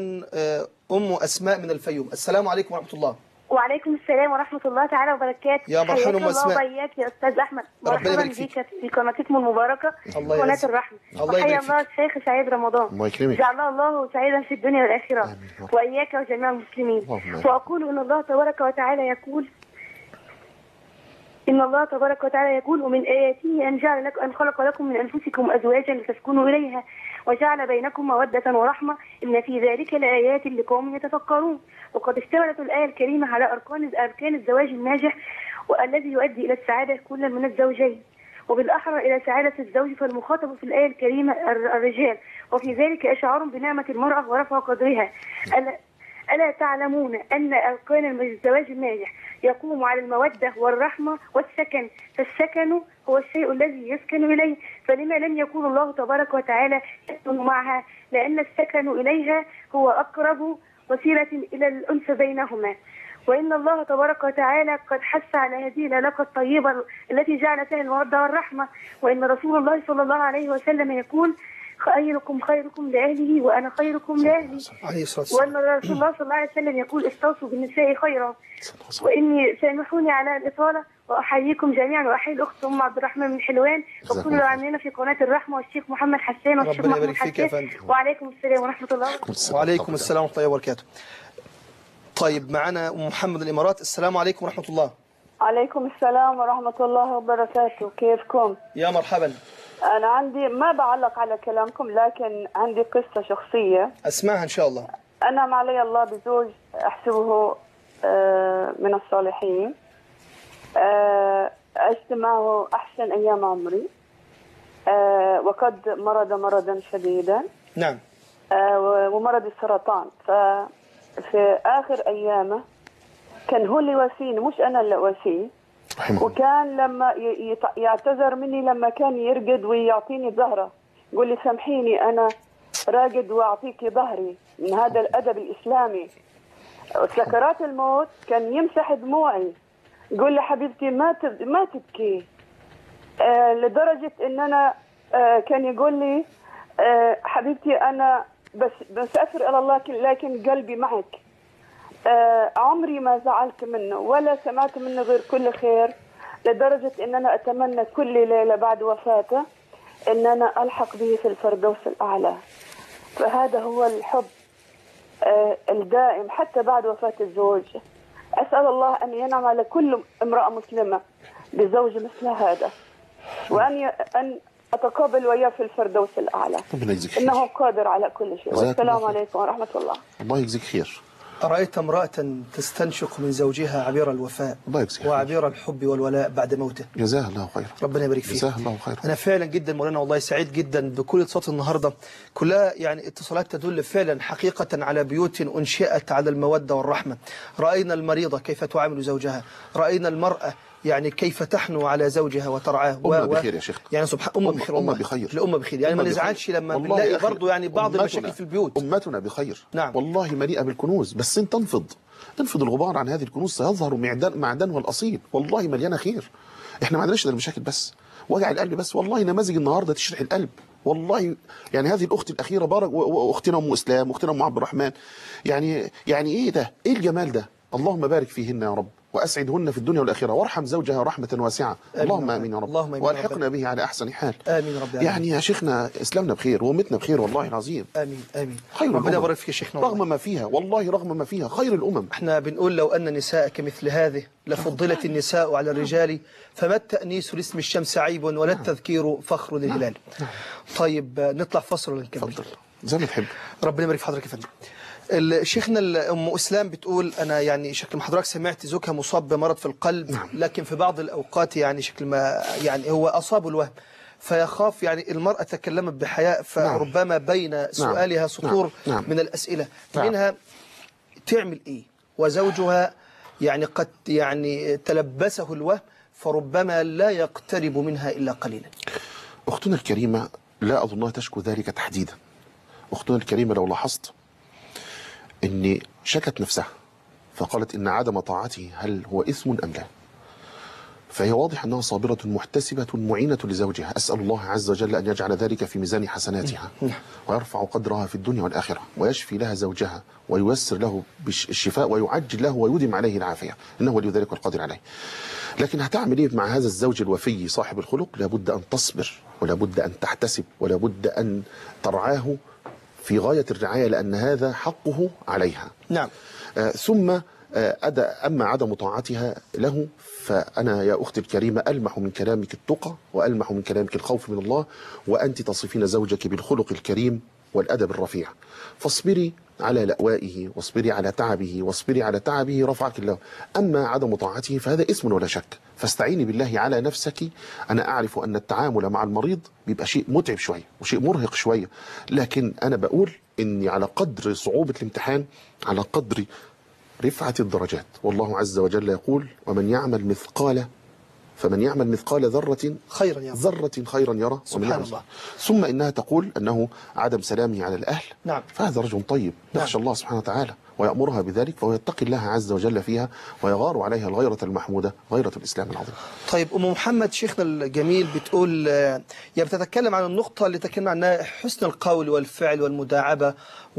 أم أسماء من الفيوم. السلام عليكم ورحمة الله. وعليكم السلام ورحمة الله تعالى وبركاته. يا مرحبا أم أسماء. الله وإياك يا أستاذ أحمد، مرحبا بك في قناتكم المباركة قناة الرحمة. وحيا الله الشيخ سعيد رمضان، الله يكرمك، جعله الله سعيدا في الدنيا والآخرة، وإياك وجميع المسلمين. وأقول إن الله تبارك وتعالى يقول إن الله تبارك وتعالى يقول ومن آياته أن جعل لكم أن خلق لكم من أنفسكم أزواجا لتسكنوا إليها وجعل بينكم مودة ورحمة إن في ذلك لآيات لقوم يتفكرون. وقد اشتملت الآية الكريمة على أركان أركان الزواج الناجح والذي يؤدي إلى السعادة كل من الزوجين، وبالأحرى إلى سعادة الزوج، فالمخاطب في الآية الكريمة الرجال، وفي ذلك إشعار بنعمة المرأة ورفع قدرها. ألا, ألا تعلمون أن أركان الزواج الناجح يقوم على المودة والرحمة والسكن، فالسكن هو الشيء الذي يسكن إليه، فلما لم يكون الله تبارك وتعالى يسكن معها، لأن السكن إليها هو أقرب وسيلة إلى الأنس بينهما. وإن الله تبارك وتعالى قد حث على هذه العلاقة الطيبة التي جعل فيها المودة والرحمة. وإن رسول الله صلى الله عليه وسلم يقول خيركم خيركم لأهله وأنا خيركم لأهلي. وأن رسول الله صلى الله عليه وسلم يقول استوصوا بالنساء خيرا. وإني سامحوني على الإطالة وأحييكم جميعا، وأحيي الأخت أم عبد الرحمن من حلوان وكل العاملين في قناة الرحمة والشيخ محمد حسان والشيخ محمد حسان. وعليكم السلام ورحمة الله وبركاته. وعليكم السلام ورحمة الله وبركاته. طيب معنا أم محمد الإمارات. السلام عليكم ورحمة الله. عليكم السلام ورحمة الله وبركاته، كيفكم؟ يا مرحبا. أنا عندي ما بعلق على كلامكم، لكن عندي قصة شخصية أسمعها إن شاء الله. أنا معلي الله بزوج أحسبه من الصالحين، عشت معه أحسن أيام عمري، وقد مرض مرضا شديدا. نعم. ومرض السرطان. ففي آخر أيامه كان هو اللي يواسيني مش أنا اللي أواسيه، وكان لما يعتذر مني لما كان يرقد ويعطيني ظهره، يقول لي سامحيني أنا راقد وأعطيكي ظهري، من هذا الأدب الإسلامي. سكرات الموت كان يمسح دموعي، يقول لي حبيبتي ما ما تبكي. آه لدرجة إن أنا آه كان يقول لي آه حبيبتي أنا بس بسافر إلى الله لكن قلبي معك. آه عمري ما زعلت منه ولا سمعت منه غير كل خير، لدرجة إن أنا أتمنى كل ليلة بعد وفاته إن أنا ألحق به في الفردوس الأعلى. فهذا هو الحب الدائم حتى بعد وفاة الزوج. أسأل الله أن ينعم على كل امرأة مسلمة بزوج مثل هذا، وأن ي... أن أتقابل وياه في الفردوس الأعلى، إنه قادر على كل شيء. والسلام عليكم ورحمة الله. الله يجزيك خير. أرأيت امرأة تستنشق من زوجها عبير الوفاء وعبير الحب والولاء بعد موته؟ جزاها الله خير. ربنا يبارك فيك. جزاها الله خير. أنا فعلا جدا مولانا والله سعيد جدا بكل اتصالات النهاردة، كلها يعني اتصالات تدل فعلا حقيقة على بيوت أنشئت على المودة والرحمة. رأينا المريضة كيف تعامل زوجها، رأينا المرأة يعني كيف تحنو على زوجها وترعاه. أمة و... بخير يا شيخ. يعني سبحان أمة بخير. أمة بخير. الأمة بخير. يعني ما نزعلش لما بنلاقي برضه يعني بعض أمتنا. المشاكل في البيوت. أمتنا بخير. نعم. والله مليئة بالكنوز، بس أنت انفض انفض الغبار عن هذه الكنوز سيظهر معدن معدنها الأصيل. والله مليانة خير. احنا ما عندناش المشاكل بس وجع القلب بس. والله نماذج النهارده تشرح القلب. والله يعني هذه الأخت الأخيرة بارك وأختنا أم إسلام وأختنا أم عبد الرحمن، يعني يعني إيه ده؟ إيه الجمال ده؟ اللهم بارك فيهن يا رب وأسعدهن في الدنيا والآخرة وارحم زوجها رحمة واسعة. اللهم آمين يا رب. والحقنا به على أحسن حال. آمين رب. يعني يا شيخنا إسلامنا بخير وأمتنا بخير والله العظيم. آمين آمين. خير ربنا يبارك فيك يا شيخنا. رغم ما فيها والله رغم ما فيها خير الأمم. احنا بنقول لو أن نساء كمثل هذه لفضلت النساء على الرجال، فما التأنيس لاسم الشمس عيب ولا التذكير فخر للهلال. طيب نطلع فصل ونكمل. تفضل زي ما تحب. ربنا يبارك في حضرتك يا فندم. شيخنا ام اسلام بتقول انا يعني شكل ما حضرتك سمعت زوجها مصاب بمرض في القلب، لكن في بعض الاوقات يعني شكل ما يعني هو اصابه الوهم فيخاف، يعني المرأة تكلمت بحياء فربما بين سؤالها سطور نعم. من الأسئلة نعم. منها تعمل ايه وزوجها يعني قد يعني تلبسه الوهم فربما لا يقترب منها إلا قليلا. أختنا الكريمة لا أظنها تشكو ذلك تحديدا. أختنا الكريمة لو لاحظت أن شكت نفسها فقالت إن عدم طاعته هل هو إثم أم لا، فهي واضح أنها صابرة محتسبة معينة لزوجها. أسأل الله عز وجل أن يجعل ذلك في ميزان حسناتها ويرفع قدرها في الدنيا والآخرة ويشفي لها زوجها وييسر له الشفاء ويعجل له ويدم عليه العافية، إنه ولي ذلك والقادر عليه. لكن هتعمل إيه مع هذا الزوج الوفي صاحب الخلق؟ لابد أن تصبر ولابد أن تحتسب ولابد أن ترعاه في غاية الرعاية لأن هذا حقه عليها. نعم. آه ثم آه أدى أما عدم طاعتها له فأنا يا أختي الكريمة ألمح من كلامك التقى وألمح من كلامك الخوف من الله، وأنت تصفين زوجك بالخلق الكريم والأدب الرفيع، فاصبري على لأوائه واصبري على تعبه واصبري على تعبه رفعك الله. أما عدم طاعته فهذا اسم ولا شك، فاستعيني بالله على نفسك. أنا أعرف أن التعامل مع المريض بيبقى شيء متعب شوية وشيء مرهق شوية، لكن أنا بقول إني على قدر صعوبة الامتحان على قدر رفعة الدرجات. والله عز وجل يقول ومن يعمل مثقال فمن يعمل مثقال ذرة خيرا يرى ذرة خيرا يرى سبحان الله. ثم إنها تقول أنه عدم سلامه على الأهل. نعم. فهذا رجل طيب يخشى نعم. الله سبحانه وتعالى ويأمرها بذلك، فهو يتقي الله عز وجل فيها ويغار عليها الغيرة المحمودة غيرة الإسلام العظيم. طيب أم محمد شيخنا الجميل بتقول يعني بتتكلم عن النقطة اللي تكلمنا عنها حسن القول والفعل والمداعبة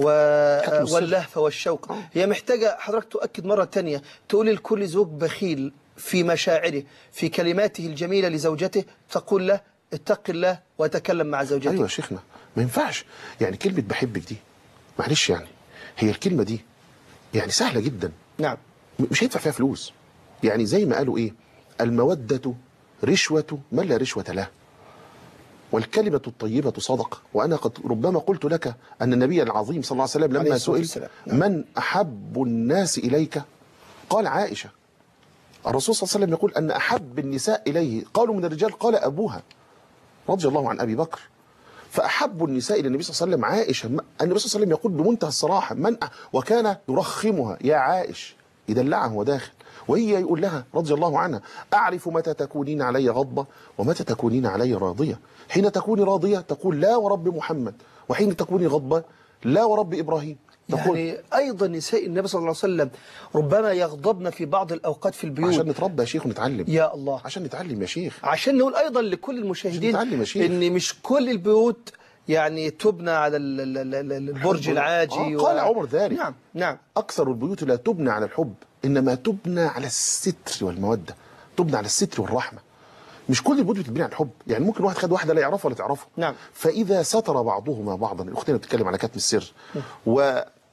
واللهفة والشوق. هي محتاجة حضرتك تؤكد مرة تانية تقول لكل زوج بخيل في مشاعره في كلماته الجميلة لزوجته تقول له اتق الله وتكلم مع زوجته. أيوة يا شيخنا ما ينفعش يعني كلمة بحبك دي معلش يعني هي الكلمة دي يعني سهلة جدا. نعم. مش هيدفع فيها فلوس، يعني زي ما قالوا ايه المودة رشوة من لا رشوة له والكلمة الطيبة صدقة. وأنا قد ربما قلت لك أن النبي العظيم صلى الله عليه وسلم لما سئل من أحب الناس إليك قال عائشة. الرسول صلى الله عليه وسلم يقول أن أحب النساء إليه قالوا من الرجال قال أبوها رضي الله عن أبي بكر. فأحب النساء إلى النبي صلى الله عليه وسلم عائشة. النبي صلى الله عليه وسلم يقول بمنتهى الصراحة من أ... وكان يرخمها يا عائش يدلعها وداخل، وهي يقول لها رضي الله عنها أعرف متى تكونين علي غضبة ومتى تكونين علي راضية. حين تكوني راضية تقول لا ورب محمد، وحين تكوني غضبة لا ورب إبراهيم. يعني أيضا نساء النبي صلى الله عليه وسلم ربما يغضبن في بعض الأوقات في البيوت عشان نتربى يا شيخ ونتعلم. يا الله عشان نتعلم يا شيخ، عشان نقول أيضا لكل المشاهدين إن مش كل البيوت يعني تبنى على البرج العاجي. آه قال و... عمر ذلك. نعم نعم. أكثر البيوت لا تبنى على الحب إنما تبنى على الستر والمودة، تبنى على الستر والرحمة. مش كل البيوت بتبني على الحب، يعني ممكن واحد خد واحدة لا يعرفها ولا تعرفه. نعم. فإذا ستر بعضهما بعضا، الأختين بتتكلم على كتم السر و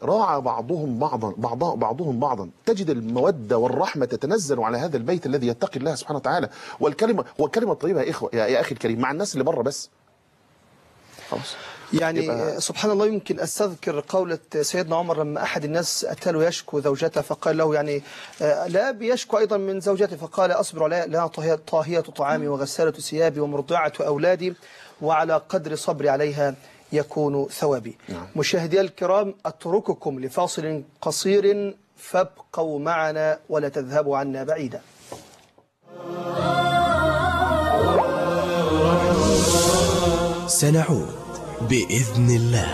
راعى بعضهم بعضا بعضا بعضهم بعضا تجد المودة والرحمة تتنزل على هذا البيت الذي يتقي الله سبحانه وتعالى. والكلمة والكلمة الطيبة يا إخوة يا, يا أخي الكريم مع الناس اللي بره بس خلاص. يعني يبقى... سبحان الله. يمكن أستذكر قولة سيدنا عمر لما أحد الناس أتى له يشكو زوجته فقال له يعني لا بيشكو أيضا من زوجته فقال أصبر عليها لها طاهية طعامي وغسالة ثيابي ومرضعة أولادي وعلى قدر صبري عليها يكون ثوابي. نعم. مشاهدي الكرام أترككم لفاصل قصير فابقوا معنا ولا تذهبوا عنا بعيدا. سنعود بإذن الله.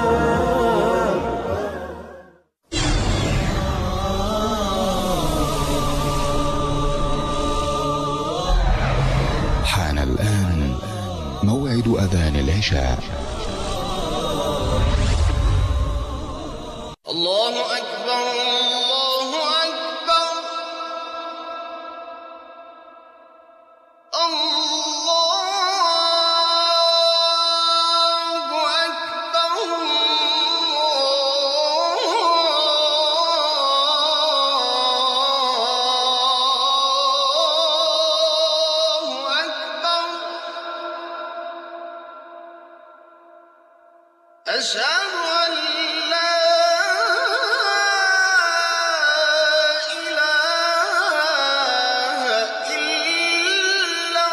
حان الآن موعد أذان العشاء. الله أكبر الله أكبر أشهد أن لا إله إلا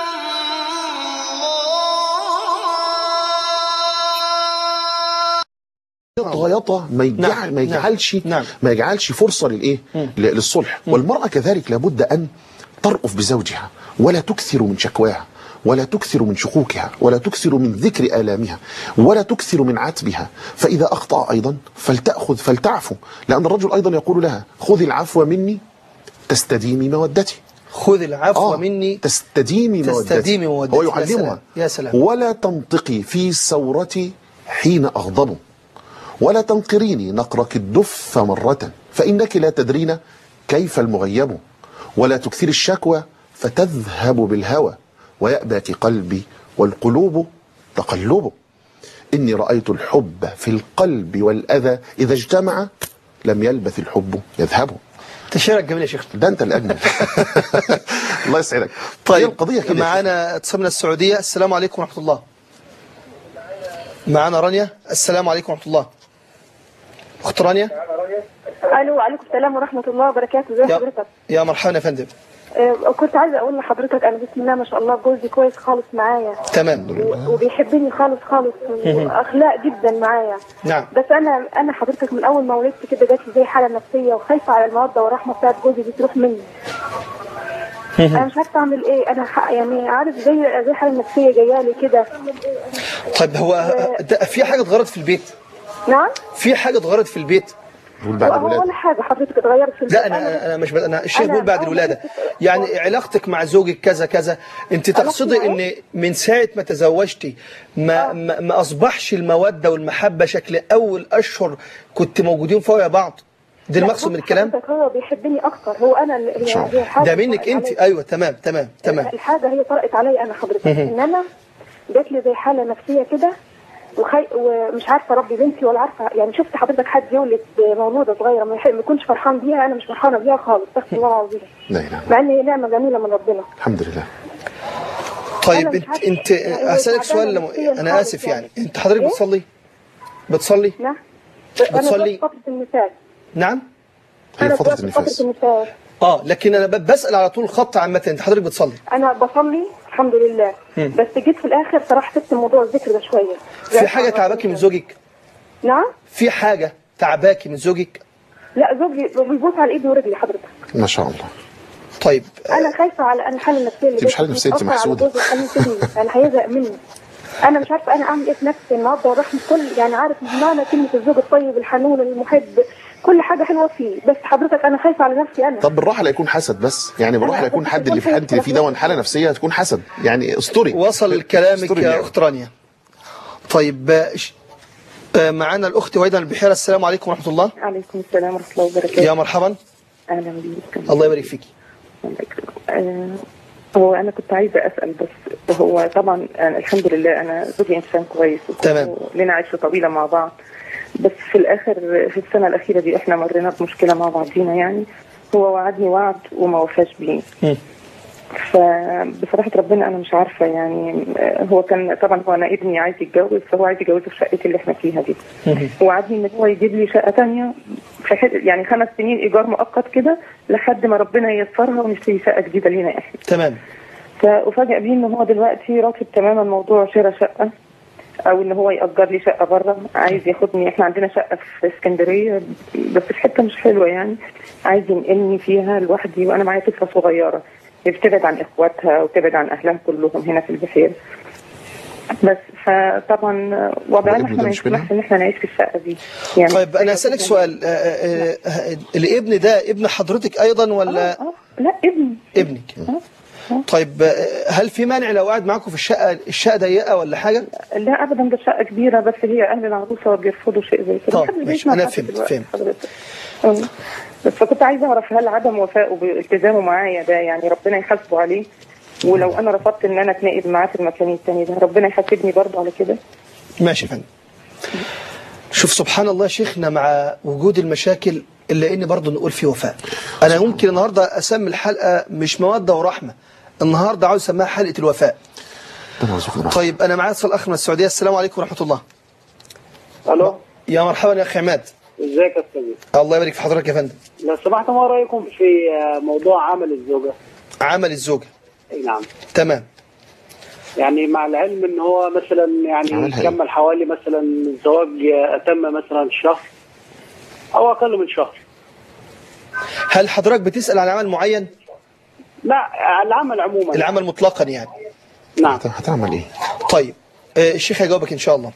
الله. غيطة ما يجعل ما يجعلش نعم. ما يجعلش فرصة للإيه للصلح. والمرأة كذلك لابد أن ترأف بزوجها ولا تكثر من شكواها ولا تكثر من شكوكها ولا تكثر من ذكر آلامها ولا تكثر من عتبها. فإذا أخطأ أيضا فلتأخذ فلتعفو، لأن الرجل أيضا يقول لها خذي العفو مني تستديمي مودتي. خذ العفو آه مني تستديمي مودتي. تستديمي مودتي. هو يعلمها يا سلام. ولا تنطقي في ثورتي حين أغضب ولا تنقريني نقرك الدف مرة فإنك لا تدرين كيف المغيب ولا تكثر الشكوى فتذهب بالهوى ويأباك قلبي والقلوب تقلب. إني رأيت الحب في القلب والأذى إذا اجتمع لم يلبث الحب يذهب. تشيرك جميل يا شيخ. ده أنت الأجمل. الله يسعدك. طيب القضية كده معانا اتصال من السعودية. السلام عليكم ورحمة الله. معانا رانيا. السلام عليكم ورحمة الله. أخت رانيا. الو وعليكم السلام ورحمه الله وبركاته. ازي حضرتك؟ يا مرحبا يا فندم. آه كنت عايزه اقول لحضرتك انا بسم الله ما شاء الله جوزي كويس خالص معايا تمام وبيحبني خالص خالص واخلاق جدا معايا. نعم. بس انا انا حضرتك من اول ما ولدت كده جات لي زي حاله نفسيه وخايفه على الموده والرحمه بتاعت جوزي دي تروح مني. انا مش عارفه اعمل ايه. انا يعني عارف زي زي حاله نفسيه جايه لي كده. طيب هو في حاجه اتغيرت في البيت؟ نعم في حاجه اتغيرت في البيت؟ بعد الولاده ولا حاجه حضرتك اتغيرت في البيت. لا انا انا مش ب... انا الشيخ بيقول بعد الولاده يعني علاقتك مع زوجك كذا كذا. انت تقصدي ان من ساعه ما تزوجتي ما, ما ما اصبحش الموده والمحبه شكل اول اشهر كنت موجودين فوق بعض؟ ده المقصود من الكلام؟ هو بيحبني اكتر. هو انا اللي ده منك انت. ايوه تمام تمام تمام. الحاجه هي طرقت عليا انا حضرتك ان انا جات لي زي حاله نفسيه كده وخي... ومش عارفه اربي بنتي ولا عارفه يعني. شفت حضرتك حد يولد مولوده صغيره ما يكونش فرحان بيها. انا مش فرحانه بيها خالص. استغفر الله العظيم. لا اله مع ان هي نعمه جميله من ربنا. الحمد لله. طيب انت انت اسالك سؤال لم... انا اسف يعني انت حضرتك بتصلي؟ بتصلي؟ نعم. بتصلي؟ فتره النساء. نعم. هي فتره النفاس. اه لكن انا بسال على طول الخط عامه. انت حضرتك بتصلي؟ انا بصلي الحمد لله. م. بس جيت في الاخر صراحه سبت موضوع الذكر ده شويه. في حاجه تعباكي من زوجك؟ نعم. في حاجه تعباكي من زوجك؟ لا زوجي بيبوس على ايدي ورجلي حضرتك. ما شاء الله. طيب انا خايفه على انا الحاله النفسيه اللي مش حاله نفسيه، انت محسوده. انا هيزهق مني. انا مش عارفه انا اعمل ايه في نفسي. الموده والرحمه كل يعني عارف معنى كلمه الزوج الطيب الحنون المحب كل حاجه حلوه فيه. بس حضرتك انا خايفه على نفسي انا. طب بالراحه لا يكون حسد بس يعني بالراحه لا يكون حد اللي في انت اللي فيه ده حاله نفسيه تكون حسد يعني. اسطوري وصل كلامك يا اخت رانيا. طيب معانا الاخت ويدا البحيره. السلام عليكم ورحمه الله. وعليكم السلام ورحمه الله وبركاته. يا مرحبا. اهلا بيك. الله يبارك فيكي. الله يكرمك. آه هو انا كنت عايزه اسال بس هو طبعا أنا الحمد لله انا زوجي انسان كويس تمام، لنا عشره طويله مع بعض، بس في الاخر في السنه الاخيره دي احنا مرينا بمشكله مع بعضينا. يعني هو وعدني وعد وما وفاش بيه. فبصراحه ربنا انا مش عارفه يعني. هو كان طبعا هو انا ابني عايز يتجوز، فهو عايز يتجوزه في شقتي اللي احنا فيها دي. وعدني ان هو يجيب لي شقه ثانيه في يعني خمس سنين ايجار مؤقت كده لحد ما ربنا ييسرها ونشتري شقه جديده لينا احنا. تمام. فأفاجئ بيه ان هو دلوقتي رافض تماما موضوع شراء شقه او ان هو يأجر لي شقه بره. عايز ياخدني، احنا عندنا شقه في اسكندريه بس في حته مش حلوه يعني، عايز ينقلني فيها لوحدي وانا معايا طفله صغيره تبعد عن اخواتها وتبعد عن اهلها كلهم هنا في البحيره. بس فطبعا وضعنا احنا ما يسمحش ان احنا نعيش في الشقه دي يعني. طيب انا اسالك سؤال، آآ آآ الابن ده ابن حضرتك ايضا ولا؟ آه آه لا ابني. ابنك. آه. طيب هل في مانع لو قاعد معاكم في الشقه الشقه ضيقه ولا حاجه؟ لا ابدا، ده شقه كبيره بس هي اهل العروسه بيرفضوا شيء زي كده. طيب ماشي انا فهمت فهمت. بس فكنت عايزه اعرف هل عدم وفائه بالتزامه معايا ده يعني ربنا يحاسبه عليه؟ ولو انا رفضت ان انا اتناقض معاه في المكان الثاني ده ربنا يحاسبني برضه على كده؟ ماشي يا فندم. شوف سبحان الله يا شيخنا، مع وجود المشاكل الا ان برضه نقول في وفاء. انا ممكن النهارده اسمي الحلقه مش موده ورحمه، النهارده عاوز اسميها حلقه الوفاء. طيب انا معايا اتصال اخر من السعوديه. السلام عليكم ورحمه الله. الو. يا مرحبا يا اخي عماد. ازيك يا استاذ؟ الله يبارك في حضرتك يا فندم. لو سمحت ما رايكم في موضوع عمل الزوجه؟ عمل الزوجه. اي نعم. تمام. يعني مع العلم ان هو مثلا يعني كمل حوالي مثلا الزواج اتم مثلا شهر او اقل من شهر. هل حضرتك بتسال عن عمل معين؟ لا، العمل عموما. العمل مطلقا يعني. نعم. هتعمل ايه؟ طيب آه الشيخ هيجاوبك ان شاء الله.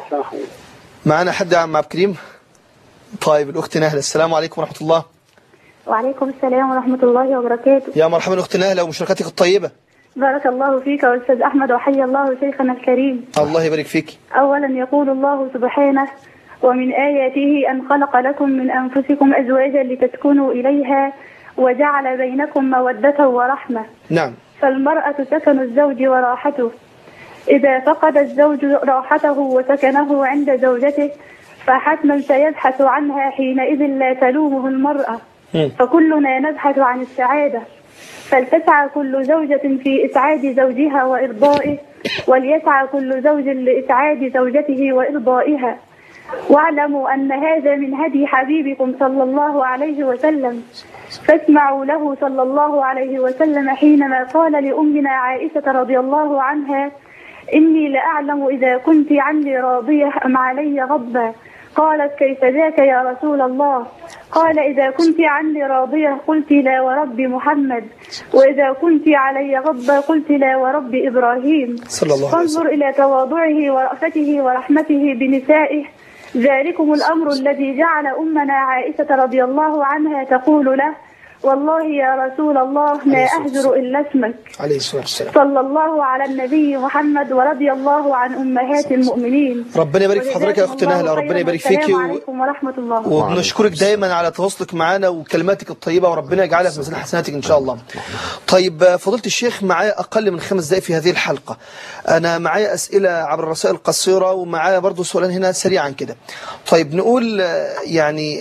معانا حد يا عم عبد الكريم؟ طيب الاخت نهله. السلام عليكم ورحمه الله. وعليكم السلام ورحمه الله وبركاته. يا مرحبا اخت نهله ومشاركتك الطيبه. بارك الله فيك يا أستاذ أحمد وحيا الله شيخنا الكريم. الله يبارك فيك. أولا يقول الله سبحانه: ومن آياته أن خلق لكم من أنفسكم أزواجا لتسكنوا إليها وجعل بينكم مودة ورحمة. نعم. فالمرأة سكن الزوج وراحته، إذا فقد الزوج راحته وسكنه عند زوجته فحتما سيبحث عنها، حينئذ لا تلومه المرأة، فكلنا نبحث عن السعادة، فلتسعى كل زوجة في إسعاد زوجها وإرضائه، وليسعى كل زوج لإسعاد زوجته وإرضائها. واعلموا أن هذا من هدي حبيبكم صلى الله عليه وسلم، فاسمعوا له صلى الله عليه وسلم حينما قال لأمنا عائشة رضي الله عنها: إني لأعلم إذا كنت عني راضية أم علي غضبا. قالت: كيف ذاك يا رسول الله؟ قال: إذا كنت عني راضية قلت لا ورب محمد، وإذا كنت علي غضبا قلت لا ورب إبراهيم. صلى الله عليه وسلم. فانظر إلى تواضعه ورأفته ورحمته بنسائه، ذلكم الأمر الذي جعل أمنا عائشة رضي الله عنها تقول له: والله يا رسول الله ما أهجر إلا اسمك. عليه الصلاة والسلام. صلى الله على النبي محمد ورضي الله عن أمهات المؤمنين. ربنا يبارك في حضرتك يا أخت نهلة، ربنا يبارك فيك. السلام عليكم ورحمة الله. وبنشكرك دايما على تواصلك معنا وكلماتك الطيبة، وربنا يجعلها في ميزان حسناتك إن شاء الله. طيب فضيلة الشيخ، معايا أقل من خمس دقائق في هذه الحلقة. أنا معايا أسئلة عبر الرسائل القصيرة، ومعايا برضو سؤالين هنا سريعا كده. طيب نقول يعني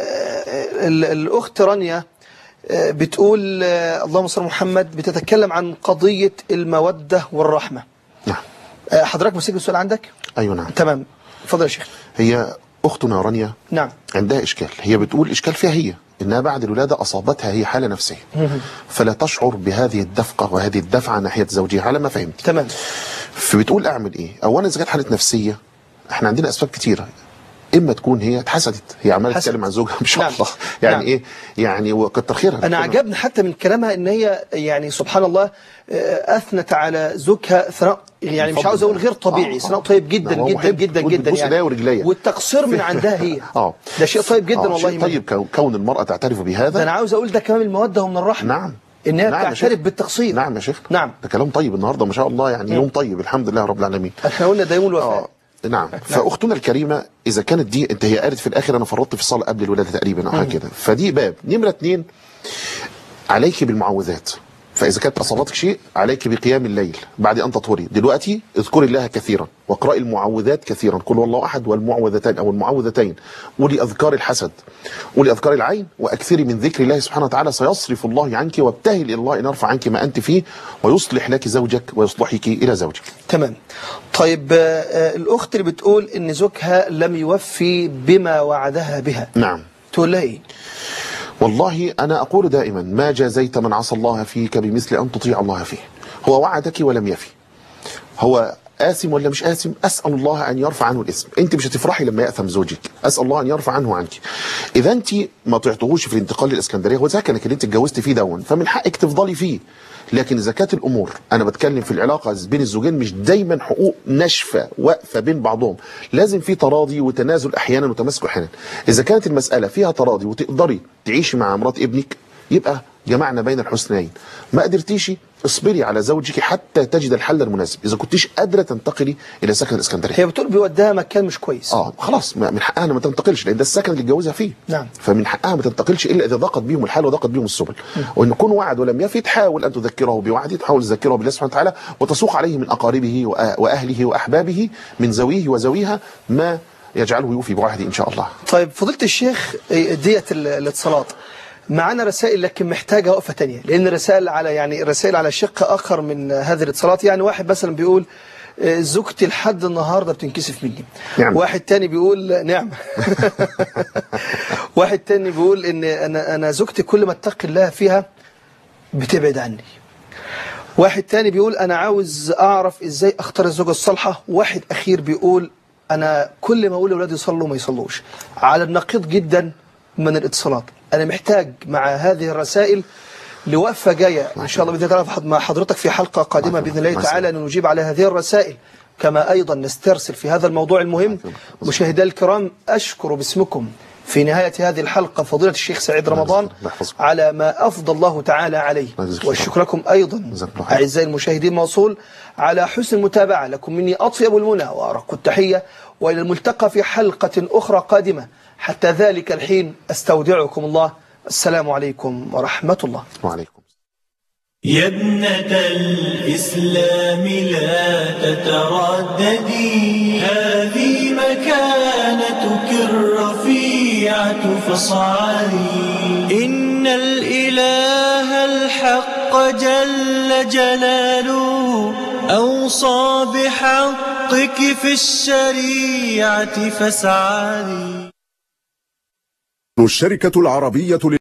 الأخت رانيا بتقول اللهم صل محمد، بتتكلم عن قضية المودة والرحمة. نعم. حضرتك مسيب السؤال عندك؟ أيوة نعم. تمام، اتفضل يا شيخ. هي أختنا رانيا نعم عندها إشكال، هي بتقول إشكال فيها هي إنها بعد الولادة أصابتها هي حالة نفسية فلا تشعر بهذه الدفقة وهذه الدفعة ناحية زوجها على ما فهمت. تمام. فبتقول أعمل إيه؟ أولا إذا كانت حالة نفسية إحنا عندنا أسباب كتيرة، إما تكون هي اتحسدت، هي عماله تتكلم عن زوجها ما شاء نعم. الله يعني نعم. ايه يعني وكتر خيرها. انا عجبني حتى من كلامها ان هي يعني سبحان الله اثنت على زوجها ثناء يعني مش عاوز اقول غير طبيعي، ثناء آه. طيب جدا نعم. جدا جدا جدا يعني، والتقصير من عندها هي اه ده شيء طيب جدا. آه. والله شيء طيب كون المرأة تعترف بهذا. ده انا عاوز اقول ده كمان المودة ومن الرحمة. نعم ان هي نعم بتعترف بالتقصير. نعم يا شيخ. نعم ده كلام طيب النهارده ما شاء الله يعني. م. يوم طيب الحمد لله رب العالمين. احنا قلنا ده يوم الوفاء. آه. نعم. فاختنا الكريمه اذا كانت دي انت هي قالت في الاخر انا فرطت في الصلاه قبل الولاده تقريبا او حاجه كده، فدي باب. نمره اثنين، عليك بالمعوذات فإذا كانت أصابتك شيء عليك بقيام الليل بعد أن تطهري. دلوقتي اذكري الله كثيرا واقرأي المعوذات كثيرا، قل هو الله أحد والمعوذتين أو المعوذتين، قولي أذكار الحسد، قولي أذكار العين، وأكثري من ذكر الله سبحانه وتعالى، سيصرف الله عنك، وابتهل إلى الله أن يرفع عنك ما أنت فيه ويصلح لك زوجك ويصلحك إلى زوجك. تمام. طيب آه الأخت اللي بتقول إن زوجها لم يوفي بما وعدها بها، نعم، تقول لها إيه؟ والله أنا أقول دائما ما جازيت من عصى الله فيك بمثل أن تطيع الله فيه. هو وعدك ولم يفي، هو آثم ولا مش آثم؟ أسأل الله أن يرفع عنه الإثم. أنت مش هتفرحي لما يأثم زوجك، أسأل الله أن يرفع عنه عنك. إذا أنت ما طيعتهوش في الانتقال للإسكندرية، هو سكنك اللي أنت اتجوزت فيه دون، فمن حقك تفضلي فيه. لكن إذا كانت الأمور، أنا بتكلم في العلاقة بين الزوجين، مش دايما حقوق ناشفة واقفة بين بعضهم، لازم في تراضي وتنازل أحيانا وتماسك أحيانا. إذا كانت المسألة فيها تراضي وتقدري تعيشي مع مرات ابنك، يبقى جمعنا بين الحسنين. ما قدرتيش، اصبري على زوجك حتى تجد الحل المناسب. اذا كنتيش قادره تنتقلي الى سكن الاسكندريه، هي بتقول بيوديها مكان مش كويس، اه خلاص من حقها ما تنتقلش، لان ده السكن اللي اتجوزها فيه. نعم. فمن حقها ما تنتقلش الا اذا ضاقت بهم الحال وضاقت بهم السبل. وان يكون وعد ولم يفي، تحاول ان تذكره بوعده، تحاول تذكره بالله سبحانه وتعالى، وتسوق عليه من اقاربه واهله واحبابه من زويه وزويها ما يجعله يوفي بوعده ان شاء الله. طيب فضيله الشيخ، ديت الاتصالات معانا رسائل، لكن محتاجة وقفة تانية، لأن رسائل على يعني رسائل على شق آخر من هذه الاتصالات. يعني واحد مثلا بيقول زوجتي لحد النهاردة بتنكسف مني. نعم. واحد تاني بيقول نعم. واحد تاني بيقول إن أنا أنا زوجتي كل ما اتقي الله فيها بتبعد عني. واحد تاني بيقول أنا عاوز أعرف إزاي أختار الزوجة الصالحة. واحد أخير بيقول أنا كل ما أقول لأولادي يصلوا ما يصلوش. على النقيض جدا من الاتصالات. أنا محتاج مع هذه الرسائل لوقفة جاية إن شاء الله بإذن الله مع حضرتك في حلقة قادمة بإذن الله تعالى، أن نجيب على هذه الرسائل، كما أيضا نسترسل في هذا الموضوع المهم. مشاهدي الكرام، أشكر باسمكم في نهاية هذه الحلقة فضيلة الشيخ سعيد رمضان على ما أفضل الله تعالى عليه، والشكر لكم أيضا أعزائي المشاهدين موصول على حسن المتابعة. لكم مني أطيب المنى وأرق التحية، وإلى الملتقى في حلقة أخرى قادمة. حتى ذلك الحين أستودعكم الله. السلام عليكم ورحمة الله. وعليكم. يا ابنة الإسلام لا تترددي، هذه مكانتك الرفيعة فاصعدي. إن الإله الحق جل جلاله أوصى بحقك في الشريعة فاسعدي. الشركة العربية